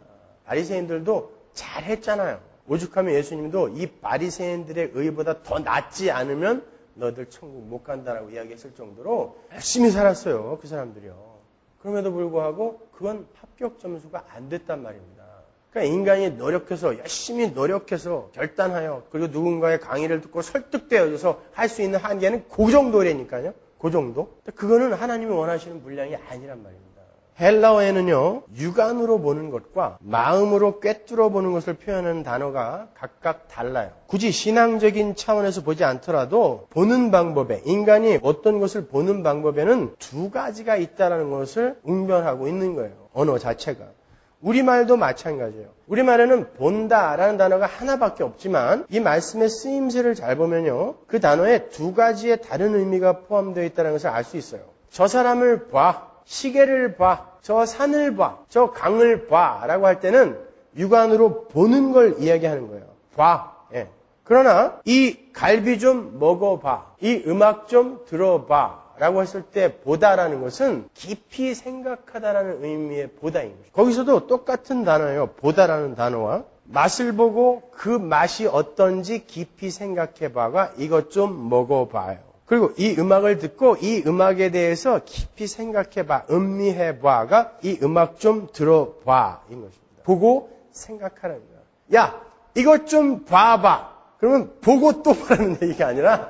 바리새인들도 잘했잖아요. 오죽하면 예수님도 이 바리새인들의 의보다 더 낫지 않으면 너들 천국 못 간다라고 이야기했을 정도로 열심히 살았어요. 그 사람들이요. 그럼에도 불구하고 그건 합격 점수가 안 됐단 말입니다. 그러니까 인간이 노력해서 열심히 노력해서 결단하여 그리고 누군가의 강의를 듣고 설득되어져서 할 수 있는 한계는 그 정도라니까요. 그 정도. 그거는 하나님이 원하시는 분량이 아니란 말입니다. 헬라어에는요, 육안으로 보는 것과 마음으로 꿰뚫어 보는 것을 표현하는 단어가 각각 달라요. 굳이 신앙적인 차원에서 보지 않더라도 보는 방법에, 인간이 어떤 것을 보는 방법에는 두 가지가 있다는 것을 웅변하고 있는 거예요. 언어 자체가. 우리말도 마찬가지예요. 우리말에는 본다라는 단어가 하나밖에 없지만 이 말씀의 쓰임새를 잘 보면요, 그 단어에 두 가지의 다른 의미가 포함되어 있다는 것을 알 수 있어요. 저 사람을 봐, 시계를 봐, 저 산을 봐, 저 강을 봐 라고 할 때는 육안으로 보는 걸 이야기하는 거예요. 봐. 예. 그러나 이 갈비 좀 먹어봐, 이 음악 좀 들어봐 라고 했을 때 보다라는 것은 깊이 생각하다라는 의미의 보다인 거죠. 거기서도 똑같은 단어예요. 보다라는 단어와 맛을 보고 그 맛이 어떤지 깊이 생각해봐가 이것 좀 먹어봐요. 그리고 이 음악을 듣고 이 음악에 대해서 깊이 생각해봐, 음미해봐가 이 음악 좀 들어봐인 것입니다. 보고 생각하라는 거야. 야, 이것 좀 봐봐. 그러면 보고 또 보라는 얘기가 아니라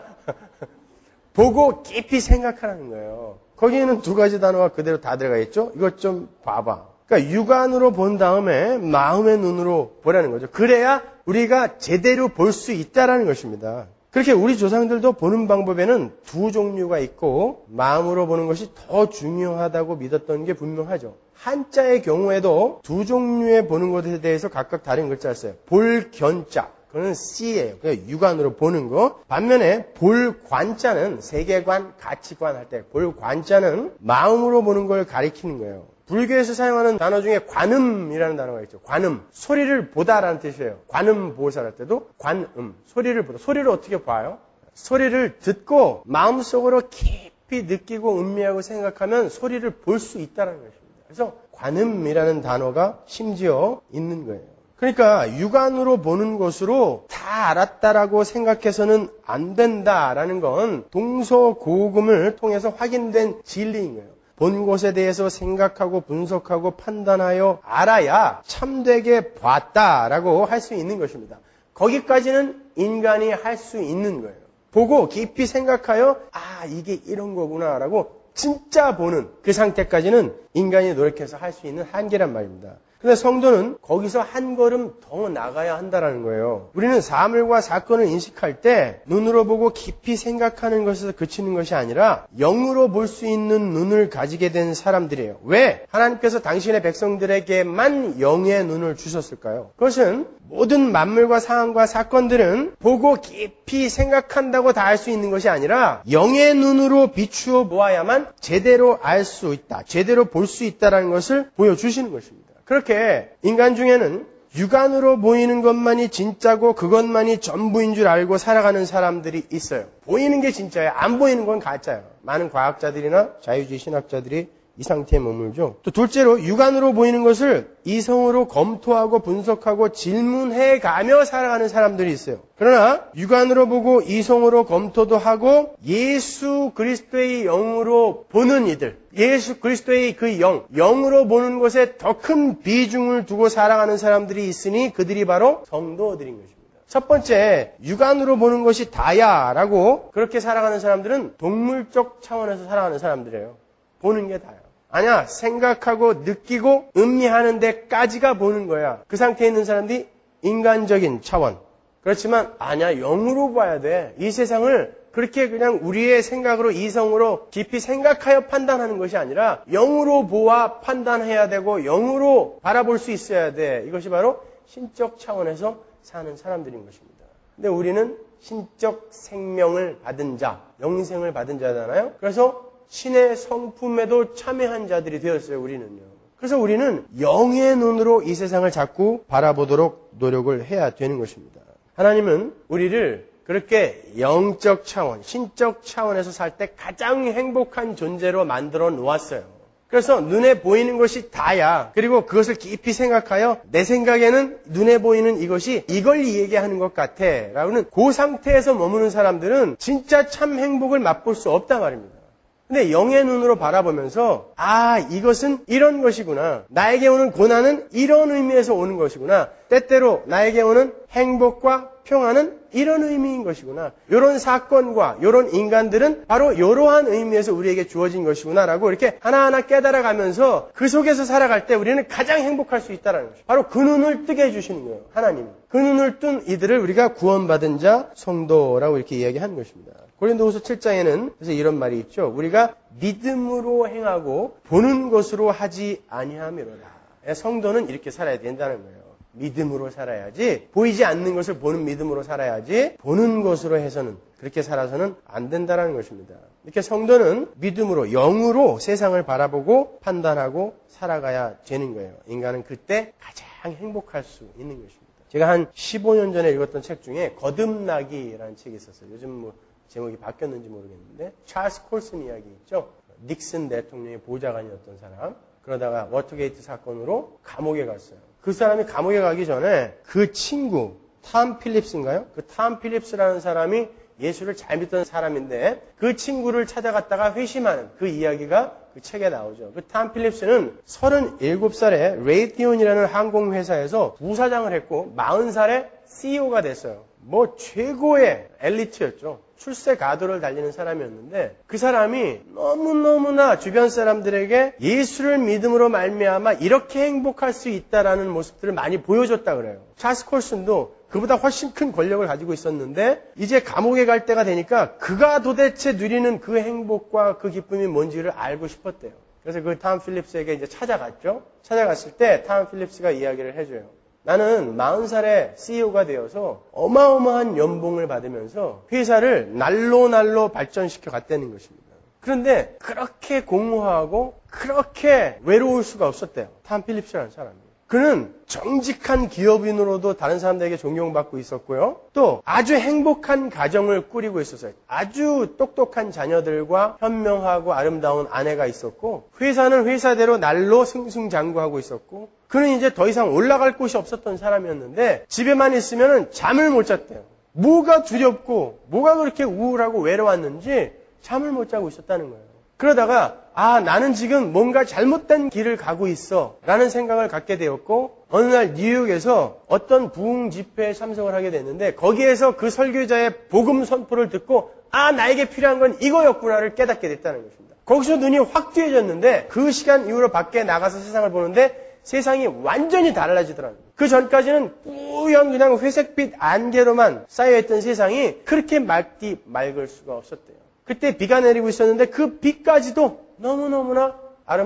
보고 깊이 생각하라는 거예요. 거기에는 두 가지 단어가 그대로 다 들어가 있죠. 이것 좀 봐봐. 그러니까 육안으로 본 다음에 마음의 눈으로 보라는 거죠. 그래야 우리가 제대로 볼 수 있다라는 것입니다. 그렇게 우리 조상들도 보는 방법에는 두 종류가 있고 마음으로 보는 것이 더 중요하다고 믿었던 게 분명하죠. 한자의 경우에도 두 종류의 보는 것에 대해서 각각 다른 글자를 써요. 볼견자, 그거는 C예요. 그러니까 육안으로 보는 거. 반면에 볼관자는 세계관, 가치관 할 때 볼관자는 마음으로 보는 걸 가리키는 거예요. 불교에서 사용하는 단어 중에 관음이라는 단어가 있죠. 관음. 소리를 보다라는 뜻이에요. 관음 보살 할 때도 관음. 소리를 보다. 소리를 어떻게 봐요? 소리를 듣고 마음속으로 깊이 느끼고 음미하고 생각하면 소리를 볼 수 있다는 것입니다. 그래서 관음이라는 단어가 심지어 있는 거예요. 그러니까 육안으로 보는 것으로 다 알았다라고 생각해서는 안 된다라는 건 동서고금을 통해서 확인된 진리인 거예요. 본 것에 대해서 생각하고 분석하고 판단하여 알아야 참되게 봤다라고 할 수 있는 것입니다. 거기까지는 인간이 할 수 있는 거예요. 보고 깊이 생각하여 이게 이런 거구나라고 진짜 보는 그 상태까지는 인간이 노력해서 할 수 있는 한계란 말입니다. 근데 성도는 거기서 한 걸음 더 나가야 한다는 거예요. 우리는 사물과 사건을 인식할 때 눈으로 보고 깊이 생각하는 것에서 그치는 것이 아니라 영으로 볼 수 있는 눈을 가지게 된 사람들이에요. 왜? 하나님께서 당신의 백성들에게만 영의 눈을 주셨을까요? 그것은 모든 만물과 상황과 사건들은 보고 깊이 생각한다고 다 알 수 있는 것이 아니라 영의 눈으로 비추어 보아야만 제대로 알 수 있다, 제대로 볼 수 있다는 것을 보여주시는 것입니다. 그렇게 인간 중에는 육안으로 보이는 것만이 진짜고 그것만이 전부인 줄 알고 살아가는 사람들이 있어요. 보이는 게 진짜예요. 안 보이는 건 가짜예요. 많은 과학자들이나 자유주의 신학자들이 이 상태에 머물죠. 또 둘째로 육안으로 보이는 것을 이성으로 검토하고 분석하고 질문해가며 살아가는 사람들이 있어요. 그러나 육안으로 보고 이성으로 검토도 하고 예수 그리스도의 영으로 보는 이들, 예수 그리스도의 그 영으로 보는 것에 더 큰 비중을 두고 살아가는 사람들이 있으니 그들이 바로 성도들인 것입니다. 첫 번째, 육안으로 보는 것이 다야라고 그렇게 살아가는 사람들은 동물적 차원에서 살아가는 사람들이에요. 보는 게 다야. 아니야, 생각하고 느끼고 음미하는 데까지가 보는 거야. 그 상태에 있는 사람들이 인간적인 차원. 그렇지만 아니야, 영으로 봐야 돼. 이 세상을 그렇게 그냥 우리의 생각으로 이성으로 깊이 생각하여 판단하는 것이 아니라 영으로 보아 판단해야 되고 영으로 바라볼 수 있어야 돼. 이것이 바로 신적 차원에서 사는 사람들인 것입니다. 근데 우리는 신적 생명을 받은 자, 영생을 받은 자잖아요. 그래서 신의 성품에도 참여한 자들이 되었어요, 우리는요. 그래서 우리는 영의 눈으로 이 세상을 자꾸 바라보도록 노력을 해야 되는 것입니다. 하나님은 우리를 그렇게 영적 차원, 신적 차원에서 살 때 가장 행복한 존재로 만들어 놓았어요. 그래서 눈에 보이는 것이 다야. 그리고 그것을 깊이 생각하여 내 생각에는 눈에 보이는 이것이 이걸 얘기하는 것 같아. 라고는 그 상태에서 머무는 사람들은 진짜 참 행복을 맛볼 수 없단 말입니다. 근데 영의 눈으로 바라보면서 이것은 이런 것이구나. 나에게 오는 고난은 이런 의미에서 오는 것이구나. 때때로 나에게 오는 행복과 평화는 이런 의미인 것이구나. 이런 사건과 이런 인간들은 바로 이러한 의미에서 우리에게 주어진 것이구나라고 이렇게 하나하나 깨달아가면서 그 속에서 살아갈 때 우리는 가장 행복할 수 있다는 것이죠. 바로 그 눈을 뜨게 해주시는 거예요. 하나님이. 그 눈을 뜬 이들을 우리가 구원받은 자, 성도라고 이렇게 이야기하는 것입니다. 고린도후서 7장에는 그래서 이런 말이 있죠. 우리가 믿음으로 행하고 보는 것으로 하지 아니하미로다. 성도는 이렇게 살아야 된다는 거예요. 믿음으로 살아야지, 보이지 않는 것을 보는 믿음으로 살아야지, 보는 것으로 해서는, 그렇게 살아서는 안 된다는 것입니다. 이렇게 성도는 믿음으로, 영으로 세상을 바라보고 판단하고 살아가야 되는 거예요. 인간은 그때 가장 행복할 수 있는 것입니다. 제가 한 15년 전에 읽었던 책 중에 거듭나기라는 책이 있었어요. 요즘 제목이 바뀌었는지 모르겠는데, 찰스 콜슨 이야기 있죠. 닉슨 대통령의 보좌관이었던 사람. 그러다가 워터게이트 사건으로 감옥에 갔어요. 그 사람이 감옥에 가기 전에 그 친구, 탐 필립스인가요? 그 탐 필립스라는 사람이 예수를 잘 믿던 사람인데 그 친구를 찾아갔다가 회심하는 그 이야기가 그 책에 나오죠. 그 탐 필립스는 37살에 레이티온이라는 항공회사에서 부사장을 했고 40살에 CEO가 됐어요. 최고의 엘리트였죠. 출세 가도를 달리는 사람이었는데 그 사람이 너무너무나 주변 사람들에게 예수를 믿음으로 말미암아 이렇게 행복할 수 있다라는 모습들을 많이 보여줬다 그래요. 찰스 콜슨도 그보다 훨씬 큰 권력을 가지고 있었는데 이제 감옥에 갈 때가 되니까 그가 도대체 누리는 그 행복과 그 기쁨이 뭔지를 알고 싶었대요. 그래서 그 탐 필립스에게 이제 찾아갔죠. 찾아갔을 때 탐 필립스가 이야기를 해줘요. 나는 40살에 CEO가 되어서 어마어마한 연봉을 받으면서 회사를 날로 발전시켜 갔다는 것입니다. 그런데 그렇게 공허하고 그렇게 외로울 수가 없었대요. 탐 필립스라는 사람이. 그는 정직한 기업인으로도 다른 사람들에게 존경받고 있었고요. 또 아주 행복한 가정을 꾸리고 있었어요. 아주 똑똑한 자녀들과 현명하고 아름다운 아내가 있었고 회사는 회사대로 날로 승승장구하고 있었고 그는 이제 더 이상 올라갈 곳이 없었던 사람이었는데 집에만 있으면 잠을 못 잤대요. 뭐가 두렵고 뭐가 그렇게 우울하고 외로웠는지 잠을 못 자고 있었다는 거예요. 그러다가 나는 지금 뭔가 잘못된 길을 가고 있어 라는 생각을 갖게 되었고 어느 날 뉴욕에서 어떤 부흥 집회에 참석을 하게 됐는데 거기에서 그 설교자의 복음 선포를 듣고 나에게 필요한 건 이거였구나를 깨닫게 됐다는 것입니다. 거기서 눈이 확 띄어졌는데 그 시간 이후로 밖에 나가서 세상을 보는데 세상이 완전히 달라지더라고요. 그 전까지는 뿌연 그냥 회색빛 안개로만 쌓여있던 세상이 그렇게 맑을 수가 없었대요. 그때 비가 내리고 있었는데 그 비까지도 너무너무나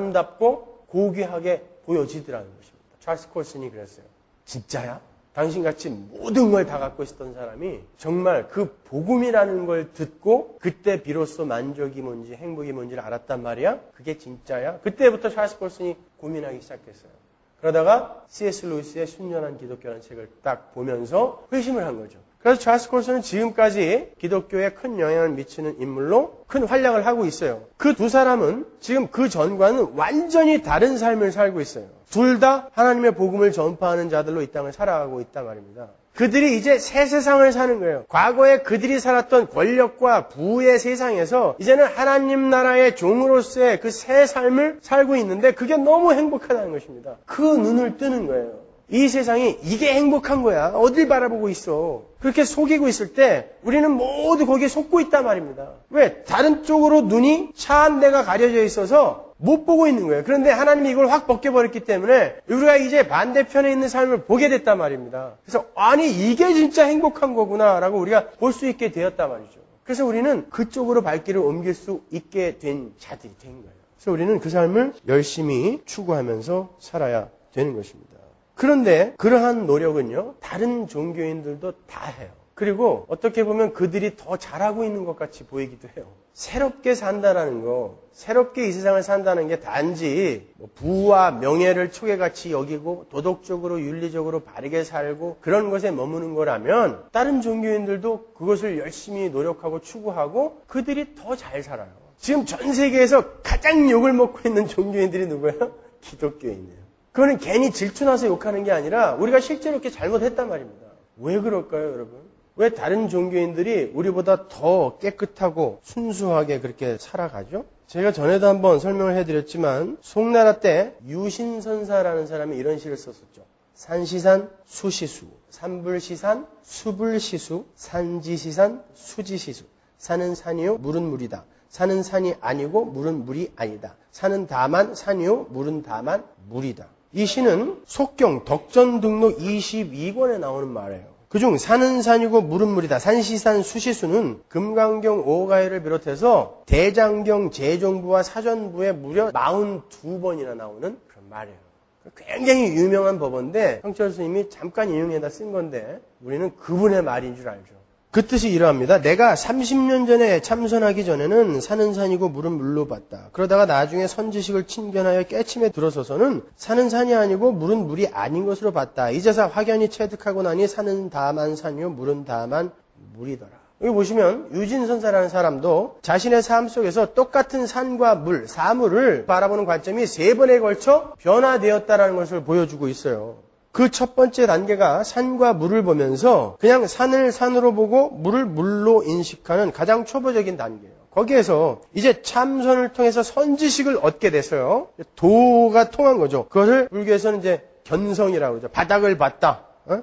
아름답고 고귀하게 보여지더라는 것입니다. 찰스 콜슨이 그랬어요. 진짜야? 당신같이 모든 걸 다 갖고 있었던 사람이 정말 그 복음이라는 걸 듣고 그때 비로소 만족이 뭔지 행복이 뭔지를 알았단 말이야? 그게 진짜야? 그때부터 찰스 콜슨이 고민하기 시작했어요. 그러다가 C.S. 루이스의 순전한 기독교라는 책을 딱 보면서 회심을 한 거죠. 그래서 찰스 콜슨은 지금까지 기독교에 큰 영향을 미치는 인물로 큰 활약을 하고 있어요. 그 두 사람은 지금 그 전과는 완전히 다른 삶을 살고 있어요. 둘 다 하나님의 복음을 전파하는 자들로 이 땅을 살아가고 있단 말입니다. 그들이 이제 새 세상을 사는 거예요. 과거에 그들이 살았던 권력과 부의 세상에서 이제는 하나님 나라의 종으로서의 그 새 삶을 살고 있는데 그게 너무 행복하다는 것입니다. 그 눈을 뜨는 거예요. 이 세상이 이게 행복한 거야. 어딜 바라보고 있어. 그렇게 속이고 있을 때 우리는 모두 거기에 속고 있단 말입니다. 왜? 다른 쪽으로 눈이 차 한 대가 가려져 있어서 못 보고 있는 거예요. 그런데 하나님이 이걸 확 벗겨버렸기 때문에 우리가 이제 반대편에 있는 삶을 보게 됐단 말입니다. 그래서 이게 진짜 행복한 거구나 라고 우리가 볼 수 있게 되었단 말이죠. 그래서 우리는 그쪽으로 발길을 옮길 수 있게 된 자들이 된 거예요. 그래서 우리는 그 삶을 열심히 추구하면서 살아야 되는 것입니다. 그런데 그러한 노력은요, 다른 종교인들도 다 해요. 그리고 어떻게 보면 그들이 더 잘하고 있는 것 같이 보이기도 해요. 새롭게 산다는 거, 새롭게 이 세상을 산다는 게 단지 부와 명예를 촉에같이 여기고 도덕적으로 윤리적으로 바르게 살고 그런 것에 머무는 거라면 다른 종교인들도 그것을 열심히 노력하고 추구하고 그들이 더 잘 살아요. 지금 전 세계에서 가장 욕을 먹고 있는 종교인들이 누구예요? 기독교인이에요. 그거는 괜히 질투나서 욕하는 게 아니라 우리가 실제로 이렇게 잘못했단 말입니다. 왜 그럴까요, 여러분? 왜 다른 종교인들이 우리보다 더 깨끗하고 순수하게 그렇게 살아가죠? 제가 전에도 한번 설명을 해드렸지만 송나라 때 유신선사라는 사람이 이런 시를 썼었죠. 산시산, 수시수, 산불시산, 수불시수, 산지시산, 수지시수. 산은 산이요, 물은 물이다. 산은 산이 아니고 물은 물이 아니다. 산은 다만 산이요, 물은 다만 물이다. 이 시는 속경 덕전 등록 22권에 나오는 말이에요. 그중 산은 산이고 물은 물이다. 산시산, 수시수는 금강경 5가해를 비롯해서 대장경 재종부와 사전부에 무려 42번이나 나오는 그런 말이에요. 굉장히 유명한 법어인데 성철 스님이 잠깐 인용해다 쓴 건데 우리는 그분의 말인 줄 알죠. 그 뜻이 이러합니다. 내가 30년 전에 참선하기 전에는 산은 산이고 물은 물로 봤다. 그러다가 나중에 선지식을 친견하여 깨침에 들어서서는 산은 산이 아니고 물은 물이 아닌 것으로 봤다. 이제서 확연히 체득하고 나니 산은 다만 산이요 물은 다만 물이더라. 여기 보시면 유진선사라는 사람도 자신의 삶 속에서 똑같은 산과 물, 사물을 바라보는 관점이 3번에 걸쳐 변화되었다는 것을 보여주고 있어요. 그 첫 번째 단계가 산과 물을 보면서 그냥 산을 산으로 보고 물을 물로 인식하는 가장 초보적인 단계예요. 거기에서 이제 참선을 통해서 선지식을 얻게 됐어요. 도가 통한 거죠. 그것을 불교에서는 이제 견성이라고 그러죠. 바닥을 봤다.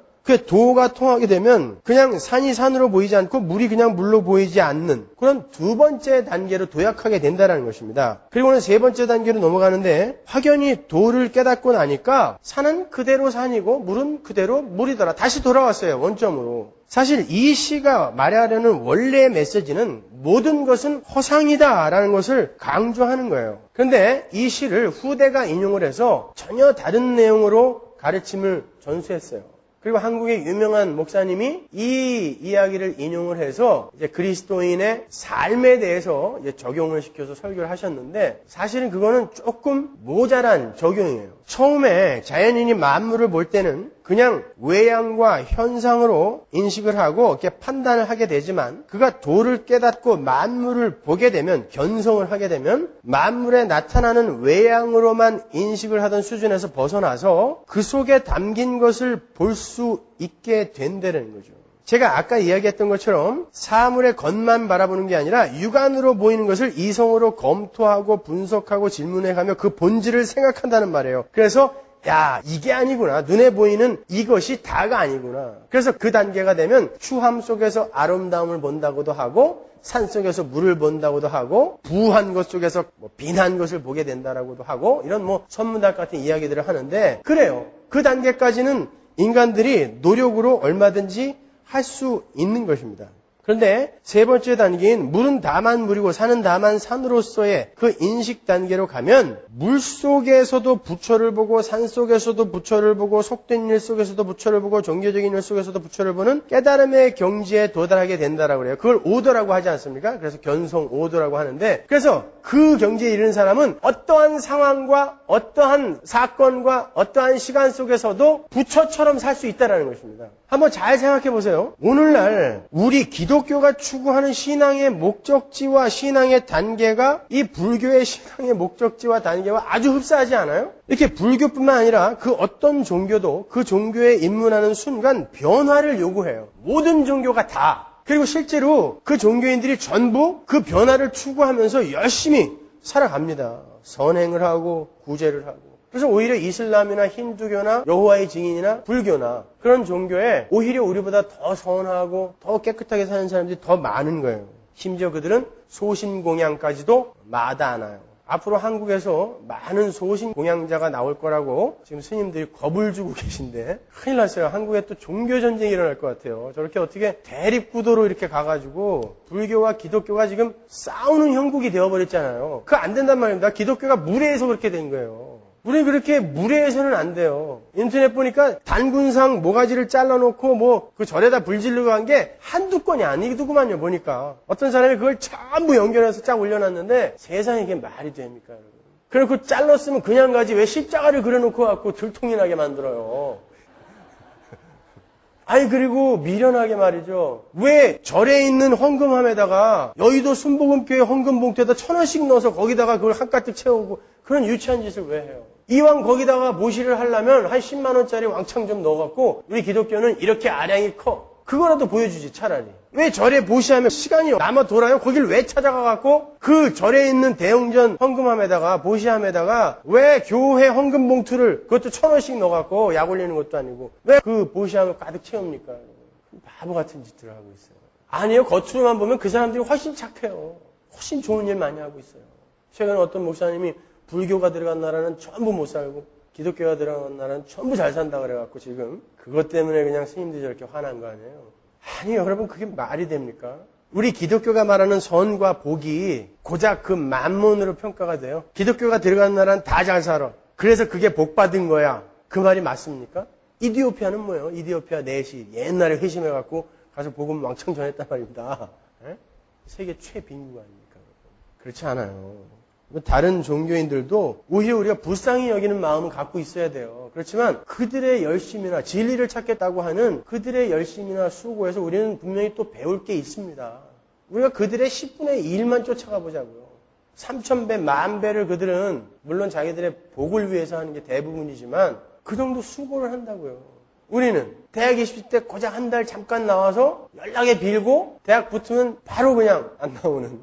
그 도가 통하게 되면 그냥 산이 산으로 보이지 않고 물이 그냥 물로 보이지 않는 그런 두 번째 단계로 도약하게 된다는 것입니다. 그리고는 세 번째 단계로 넘어가는데 확연히 도를 깨닫고 나니까 산은 그대로 산이고 물은 그대로 물이더라. 다시 돌아왔어요. 원점으로. 사실 이 시가 말하려는 원래의 메시지는 모든 것은 허상이다라는 것을 강조하는 거예요. 그런데 이 시를 후대가 인용을 해서 전혀 다른 내용으로 가르침을 전수했어요. 그리고 한국의 유명한 목사님이 이 이야기를 인용을 해서 이제 그리스도인의 삶에 대해서 이제 적용을 시켜서 설교를 하셨는데 사실은 그거는 조금 모자란 적용이에요. 처음에 자연인이 만물을 볼 때는 그냥 외양과 현상으로 인식을 하고 이렇게 판단을 하게 되지만 그가 도를 깨닫고 만물을 보게 되면 견성을 하게 되면 만물에 나타나는 외양으로만 인식을 하던 수준에서 벗어나서 그 속에 담긴 것을 볼 수 있게 된다는 거죠. 제가 아까 이야기했던 것처럼 사물의 겉만 바라보는 게 아니라 육안으로 보이는 것을 이성으로 검토하고 분석하고 질문해가며 그 본질을 생각한다는 말이에요. 그래서 야, 이게 아니구나. 눈에 보이는 이것이 다가 아니구나. 그래서 그 단계가 되면 추함 속에서 아름다움을 본다고도 하고 산 속에서 물을 본다고도 하고 부한 것 속에서 빈한 것을 보게 된다라고도 하고 이런 선문답 같은 이야기들을 하는데 그래요. 그 단계까지는 인간들이 노력으로 얼마든지 할 수 있는 것입니다. 그런데 세 번째 단계인 물은 다만 물이고 산은 다만 산으로서의 그 인식 단계로 가면 물 속에서도 부처를 보고 산 속에서도 부처를 보고 속된 일 속에서도 부처를 보고 종교적인 일 속에서도 부처를 보는 깨달음의 경지에 도달하게 된다라고 그래요. 그걸 오도라고 하지 않습니까? 그래서 견성 오도라고 하는데 그래서 그 경지에 이르는 사람은 어떠한 상황과 어떠한 사건과 어떠한 시간 속에서도 부처처럼 살 수 있다는 것입니다. 한번 잘 생각해 보세요. 오늘날 우리 기독교가 추구하는 신앙의 목적지와 신앙의 단계가 이 불교의 신앙의 목적지와 단계와 아주 흡사하지 않아요? 이렇게 불교뿐만 아니라 그 어떤 종교도 그 종교에 입문하는 순간 변화를 요구해요. 모든 종교가 다. 그리고 실제로 그 종교인들이 전부 그 변화를 추구하면서 열심히 살아갑니다. 선행을 하고 구제를 하고. 그래서 오히려 이슬람이나 힌두교나 여호와의 증인이나 불교나 그런 종교에 오히려 우리보다 더 선하고 더 깨끗하게 사는 사람들이 더 많은 거예요. 심지어 그들은 소신공양까지도 마다하나요. 앞으로 한국에서 많은 소신공양자가 나올 거라고 지금 스님들이 겁을 주고 계신데 큰일 났어요. 한국에 또 종교전쟁이 일어날 것 같아요. 저렇게 어떻게 대립구도로 이렇게 가가지고 불교와 기독교가 지금 싸우는 형국이 되어버렸잖아요. 그거 안 된단 말입니다. 기독교가 무례해서 그렇게 된 거예요. 우리 그렇게 무례해서는 안 돼요. 인터넷 보니까 단군상 모가지를 잘라놓고 그 절에다 불 지르고 한 게 한두 건이 아니더구만요. 보니까 어떤 사람이 그걸 전부 연결해서 쫙 올려놨는데 세상에 이게 말이 됩니까? 여러분. 그래놓고 잘랐으면 그냥 가지 왜 십자가를 그려놓고 갖고 들통이 나게 만들어요. 아니 그리고 미련하게 말이죠. 왜 절에 있는 헌금함에다가 여의도 순복음교회 헌금 봉투에다 1,000원씩 넣어서 거기다가 그걸 한 가득 채우고 그런 유치한 짓을 왜 해요? 이왕 거기다가 모시를 하려면 한 10만 원짜리 왕창 좀 넣어갖고 우리 기독교는 이렇게 아량이 커. 그거라도 보여주지 차라리. 왜 절에 보시하면 시간이 남아 돌아요? 거길 왜 찾아가갖고 그 절에 있는 대웅전 헌금함에다가 보시함에다가 왜 교회 헌금 봉투를 그것도 1,000원씩 넣어갖고 약 올리는 것도 아니고 왜 그 보시함을 가득 채웁니까? 바보 같은 짓들을 하고 있어요. 아니요, 겉으로만 보면 그 사람들이 훨씬 착해요. 훨씬 좋은 일 많이 하고 있어요. 최근에 어떤 목사님이 불교가 들어간 나라는 전부 못 살고 기독교가 들어간 나라는 전부 잘 산다 그래갖고 지금 그것 때문에 그냥 스님들이 저렇게 화난 거 아니에요. 아니 여러분 그게 말이 됩니까? 우리 기독교가 말하는 선과 복이 고작 그 만몬으로 평가가 돼요. 기독교가 들어간 나라는 다 잘 살아. 그래서 그게 복 받은 거야. 그 말이 맞습니까? 이디오피아는 뭐예요? 이디오피아 내시 옛날에 회심해갖고 가서 복음 왕창 전했단 말입니다. 에? 세계 최빈국 아닙니까? 그렇지 않아요. 다른 종교인들도 오히려 우리가 불쌍히 여기는 마음은 갖고 있어야 돼요. 그렇지만 그들의 열심이나 진리를 찾겠다고 하는 그들의 열심이나 수고에서 우리는 분명히 또 배울 게 있습니다. 우리가 그들의 10분의 1만 쫓아가 보자고요. 3,000배, 10,000배를 그들은 물론 자기들의 복을 위해서 하는 게 대부분이지만 그 정도 수고를 한다고요. 우리는 대학 입시 때 고작 한 달 잠깐 나와서 연락에 빌고 대학 붙으면 바로 그냥 안 나오는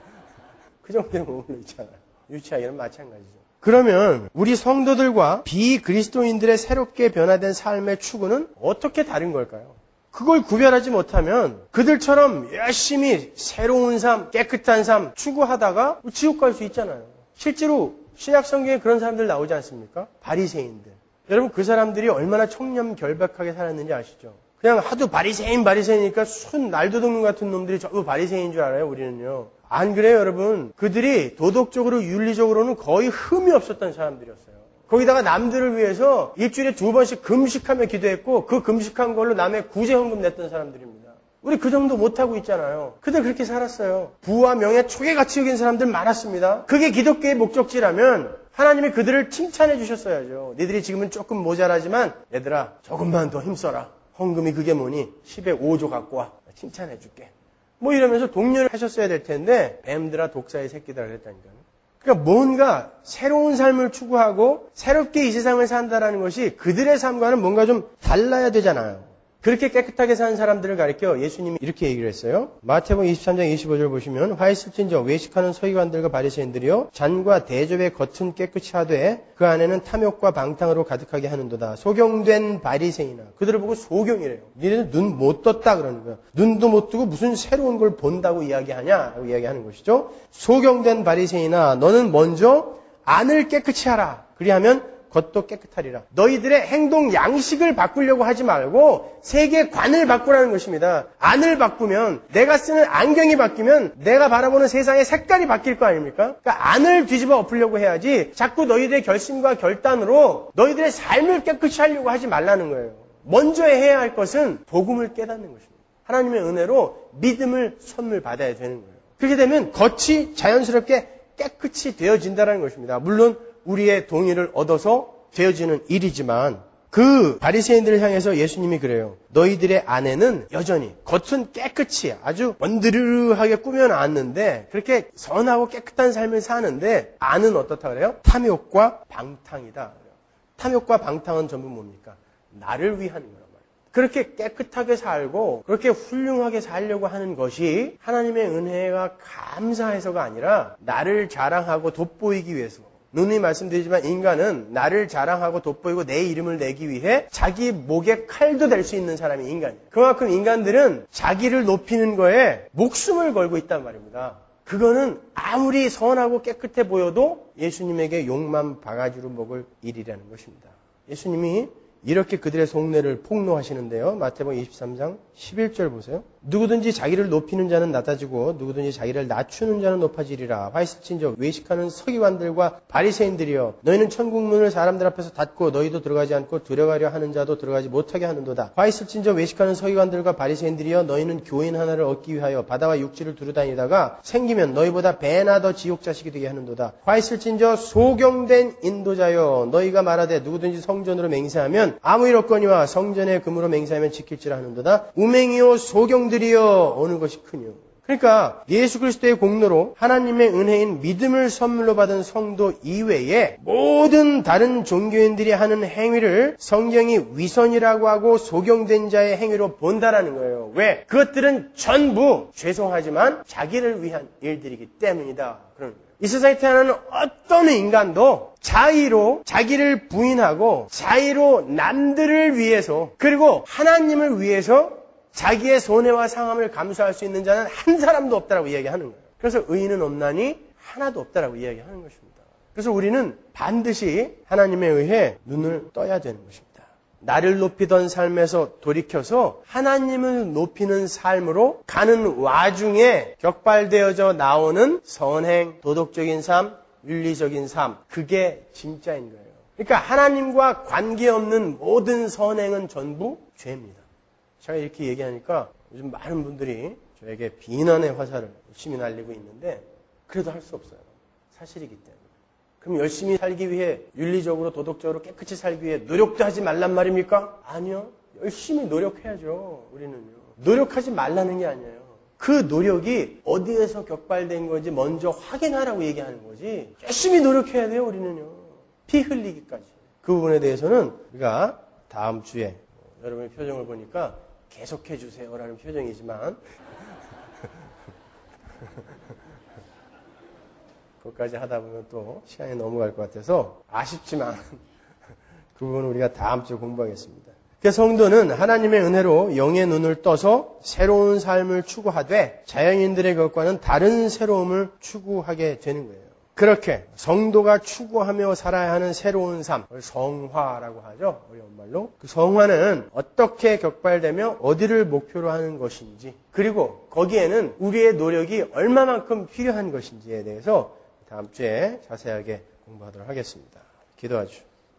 그 정도의 머물러 있잖아요. 유치하기는 마찬가지죠. 그러면 우리 성도들과 비그리스도인들의 새롭게 변화된 삶의 추구는 어떻게 다른 걸까요? 그걸 구별하지 못하면 그들처럼 열심히 새로운 삶, 깨끗한 삶 추구하다가 지옥 갈 수 있잖아요. 실제로 신약 성경에 그런 사람들 나오지 않습니까? 바리새인들. 여러분 그 사람들이 얼마나 청렴결백하게 살았는지 아시죠? 그냥 하도 바리새인이니까 순 날도둑놈 같은 놈들이 전부 바리새인인 줄 알아요, 우리는요. 안 그래요, 여러분? 그들이 도덕적으로, 윤리적으로는 거의 흠이 없었던 사람들이었어요. 거기다가 남들을 위해서 일주일에 2번씩 금식하며 기도했고 그 금식한 걸로 남의 구제헌금 냈던 사람들입니다. 우리 그 정도 못하고 있잖아요. 그들 그렇게 살았어요. 부와 명예 초계같이 여긴 사람들 많았습니다. 그게 기독교의 목적지라면 하나님이 그들을 칭찬해 주셨어야죠. 니들이 지금은 조금 모자라지만 얘들아 조금만 더 힘써라. 헌금이 그게 뭐니? 10에 5조 갖고 와. 칭찬해 줄게. 뭐 이러면서 독려를 하셨어야 될 텐데 뱀들아 독사의 새끼들아 그랬다니까요. 그러니까 뭔가 새로운 삶을 추구하고 새롭게 이 세상을 산다라는 것이 그들의 삶과는 뭔가 좀 달라야 되잖아요. 그렇게 깨끗하게 사는 사람들을 가리켜 예수님이 이렇게 얘기를 했어요. 마태복음 23장 25절 보시면 화 있을진저 외식하는 서기관들과 바리새인들이요 잔과 대접의 겉은 깨끗이 하되 그 안에는 탐욕과 방탕으로 가득하게 하는도다. 소경된 바리새인아. 그들을 보고 소경이래요. 니네는 눈 못 떴다 그러는 거예요. 눈도 못 뜨고 무슨 새로운 걸 본다고 이야기하냐라고 이야기하는 것이죠. 소경된 바리새인아 너는 먼저 안을 깨끗이 하라. 그리하면 겉도 깨끗하리라. 너희들의 행동 양식을 바꾸려고 하지 말고 세계관을 바꾸라는 것입니다. 안을 바꾸면 내가 쓰는 안경이 바뀌면 내가 바라보는 세상의 색깔이 바뀔 거 아닙니까? 그러니까 안을 뒤집어 엎으려고 해야지 자꾸 너희들의 결심과 결단으로 너희들의 삶을 깨끗이 하려고 하지 말라는 거예요. 먼저 해야 할 것은 복음을 깨닫는 것입니다. 하나님의 은혜로 믿음을 선물 받아야 되는 거예요. 그렇게 되면 겉이 자연스럽게 깨끗이 되어진다는 것입니다. 물론 우리의 동의를 얻어서 되어지는 일이지만 그 바리새인들을 향해서 예수님이 그래요. 너희들의 안에는 여전히 겉은 깨끗이 아주 번드르르하게 꾸며놨는데 그렇게 선하고 깨끗한 삶을 사는데 안은 어떻다 그래요? 탐욕과 방탕이다. 탐욕과 방탕은 전부 뭡니까? 나를 위한 거란 말이에요. 그렇게 깨끗하게 살고 그렇게 훌륭하게 살려고 하는 것이 하나님의 은혜가 감사해서가 아니라 나를 자랑하고 돋보이기 위해서. 누누이 말씀드리지만 인간은 나를 자랑하고 돋보이고 내 이름을 내기 위해 자기 목에 칼도 댈 수 있는 사람이 인간이에요. 그만큼 인간들은 자기를 높이는 거에 목숨을 걸고 있단 말입니다. 그거는 아무리 선하고 깨끗해 보여도 예수님에게 욕만 바가지로 먹을 일이라는 것입니다. 예수님이 이렇게 그들의 속내를 폭로하시는데요. 마태복음 23장 11절 보세요. 누구든지 자기를 높이는 자는 낮아지고 누구든지 자기를 낮추는 자는 높아지리라. 화 있을진저 외식하는 서기관들과 바리새인들이여 너희는 천국문을 사람들 앞에서 닫고 너희도 들어가지 않고 들어가려 하는 자도 들어가지 못하게 하는도다. 화 있을진저 외식하는 서기관들과 바리새인들이여 너희는 교인 하나를 얻기 위하여 바다와 육지를 두루다니다가 생기면 너희보다 배나 더 지옥 자식이 되게 하는도다. 화 있을진저 소경된 인도자여 너희가 말하되 누구든지 성전으로 맹세하면 아무 일 없거니와 성전의 금으로 맹세하면 지킬지라 하는도다. 우맹이요 소경들이여 어느 것이 크뇨. 그러니까 예수 그리스도의 공로로 하나님의 은혜인 믿음을 선물로 받은 성도 이외에 모든 다른 종교인들이 하는 행위를 성경이 위선이라고 하고 소경된 자의 행위로 본다라는 거예요. 왜? 그것들은 전부 죄송하지만 자기를 위한 일들이기 때문이다. 그런 거예요. 이 세상에 태어나는 어떤 인간도 자의로 자기를 부인하고 자의로 남들을 위해서 그리고 하나님을 위해서 자기의 손해와 상함을 감수할 수 있는 자는 한 사람도 없다라고 이야기하는 거예요. 그래서 의인은 없나니 하나도 없다라고 이야기하는 것입니다. 그래서 우리는 반드시 하나님에 의해 눈을 떠야 되는 것입니다. 나를 높이던 삶에서 돌이켜서 하나님을 높이는 삶으로 가는 와중에 격발되어져 나오는 선행, 도덕적인 삶, 윤리적인 삶, 그게 진짜인 거예요. 그러니까 하나님과 관계없는 모든 선행은 전부 죄입니다. 제가 이렇게 얘기하니까 요즘 많은 분들이 저에게 비난의 화살을 열심히 날리고 있는데 그래도 할 수 없어요. 사실이기 때문에. 그럼 열심히 살기 위해 윤리적으로 도덕적으로 깨끗이 살기 위해 노력도 하지 말란 말입니까? 아니요. 열심히 노력해야죠. 우리는요. 노력하지 말라는 게 아니에요. 그 노력이 어디에서 격발된 건지 먼저 확인하라고 얘기하는 거지. 열심히 노력해야 돼요. 우리는요. 피 흘리기까지. 그 부분에 대해서는 우리가 다음 주에 여러분의 표정을 보니까 계속해 주세요라는 표정이지만 그것까지 하다 보면 또 시간이 넘어갈 것 같아서 아쉽지만 그 부분은 우리가 다음 주에 공부하겠습니다. 그래서 성도는 하나님의 은혜로 영의 눈을 떠서 새로운 삶을 추구하되 자연인들의 것과는 다른 새로움을 추구하게 되는 거예요. 그렇게 성도가 추구하며 살아야 하는 새로운 삶, 성화라고 하죠. 어려운 말로. 그 성화는 어떻게 격발되며 어디를 목표로 하는 것인지 그리고 거기에는 우리의 노력이 얼마만큼 필요한 것인지에 대해서 다음 주에 자세하게 공부하도록 하겠습니다. 기도하죠.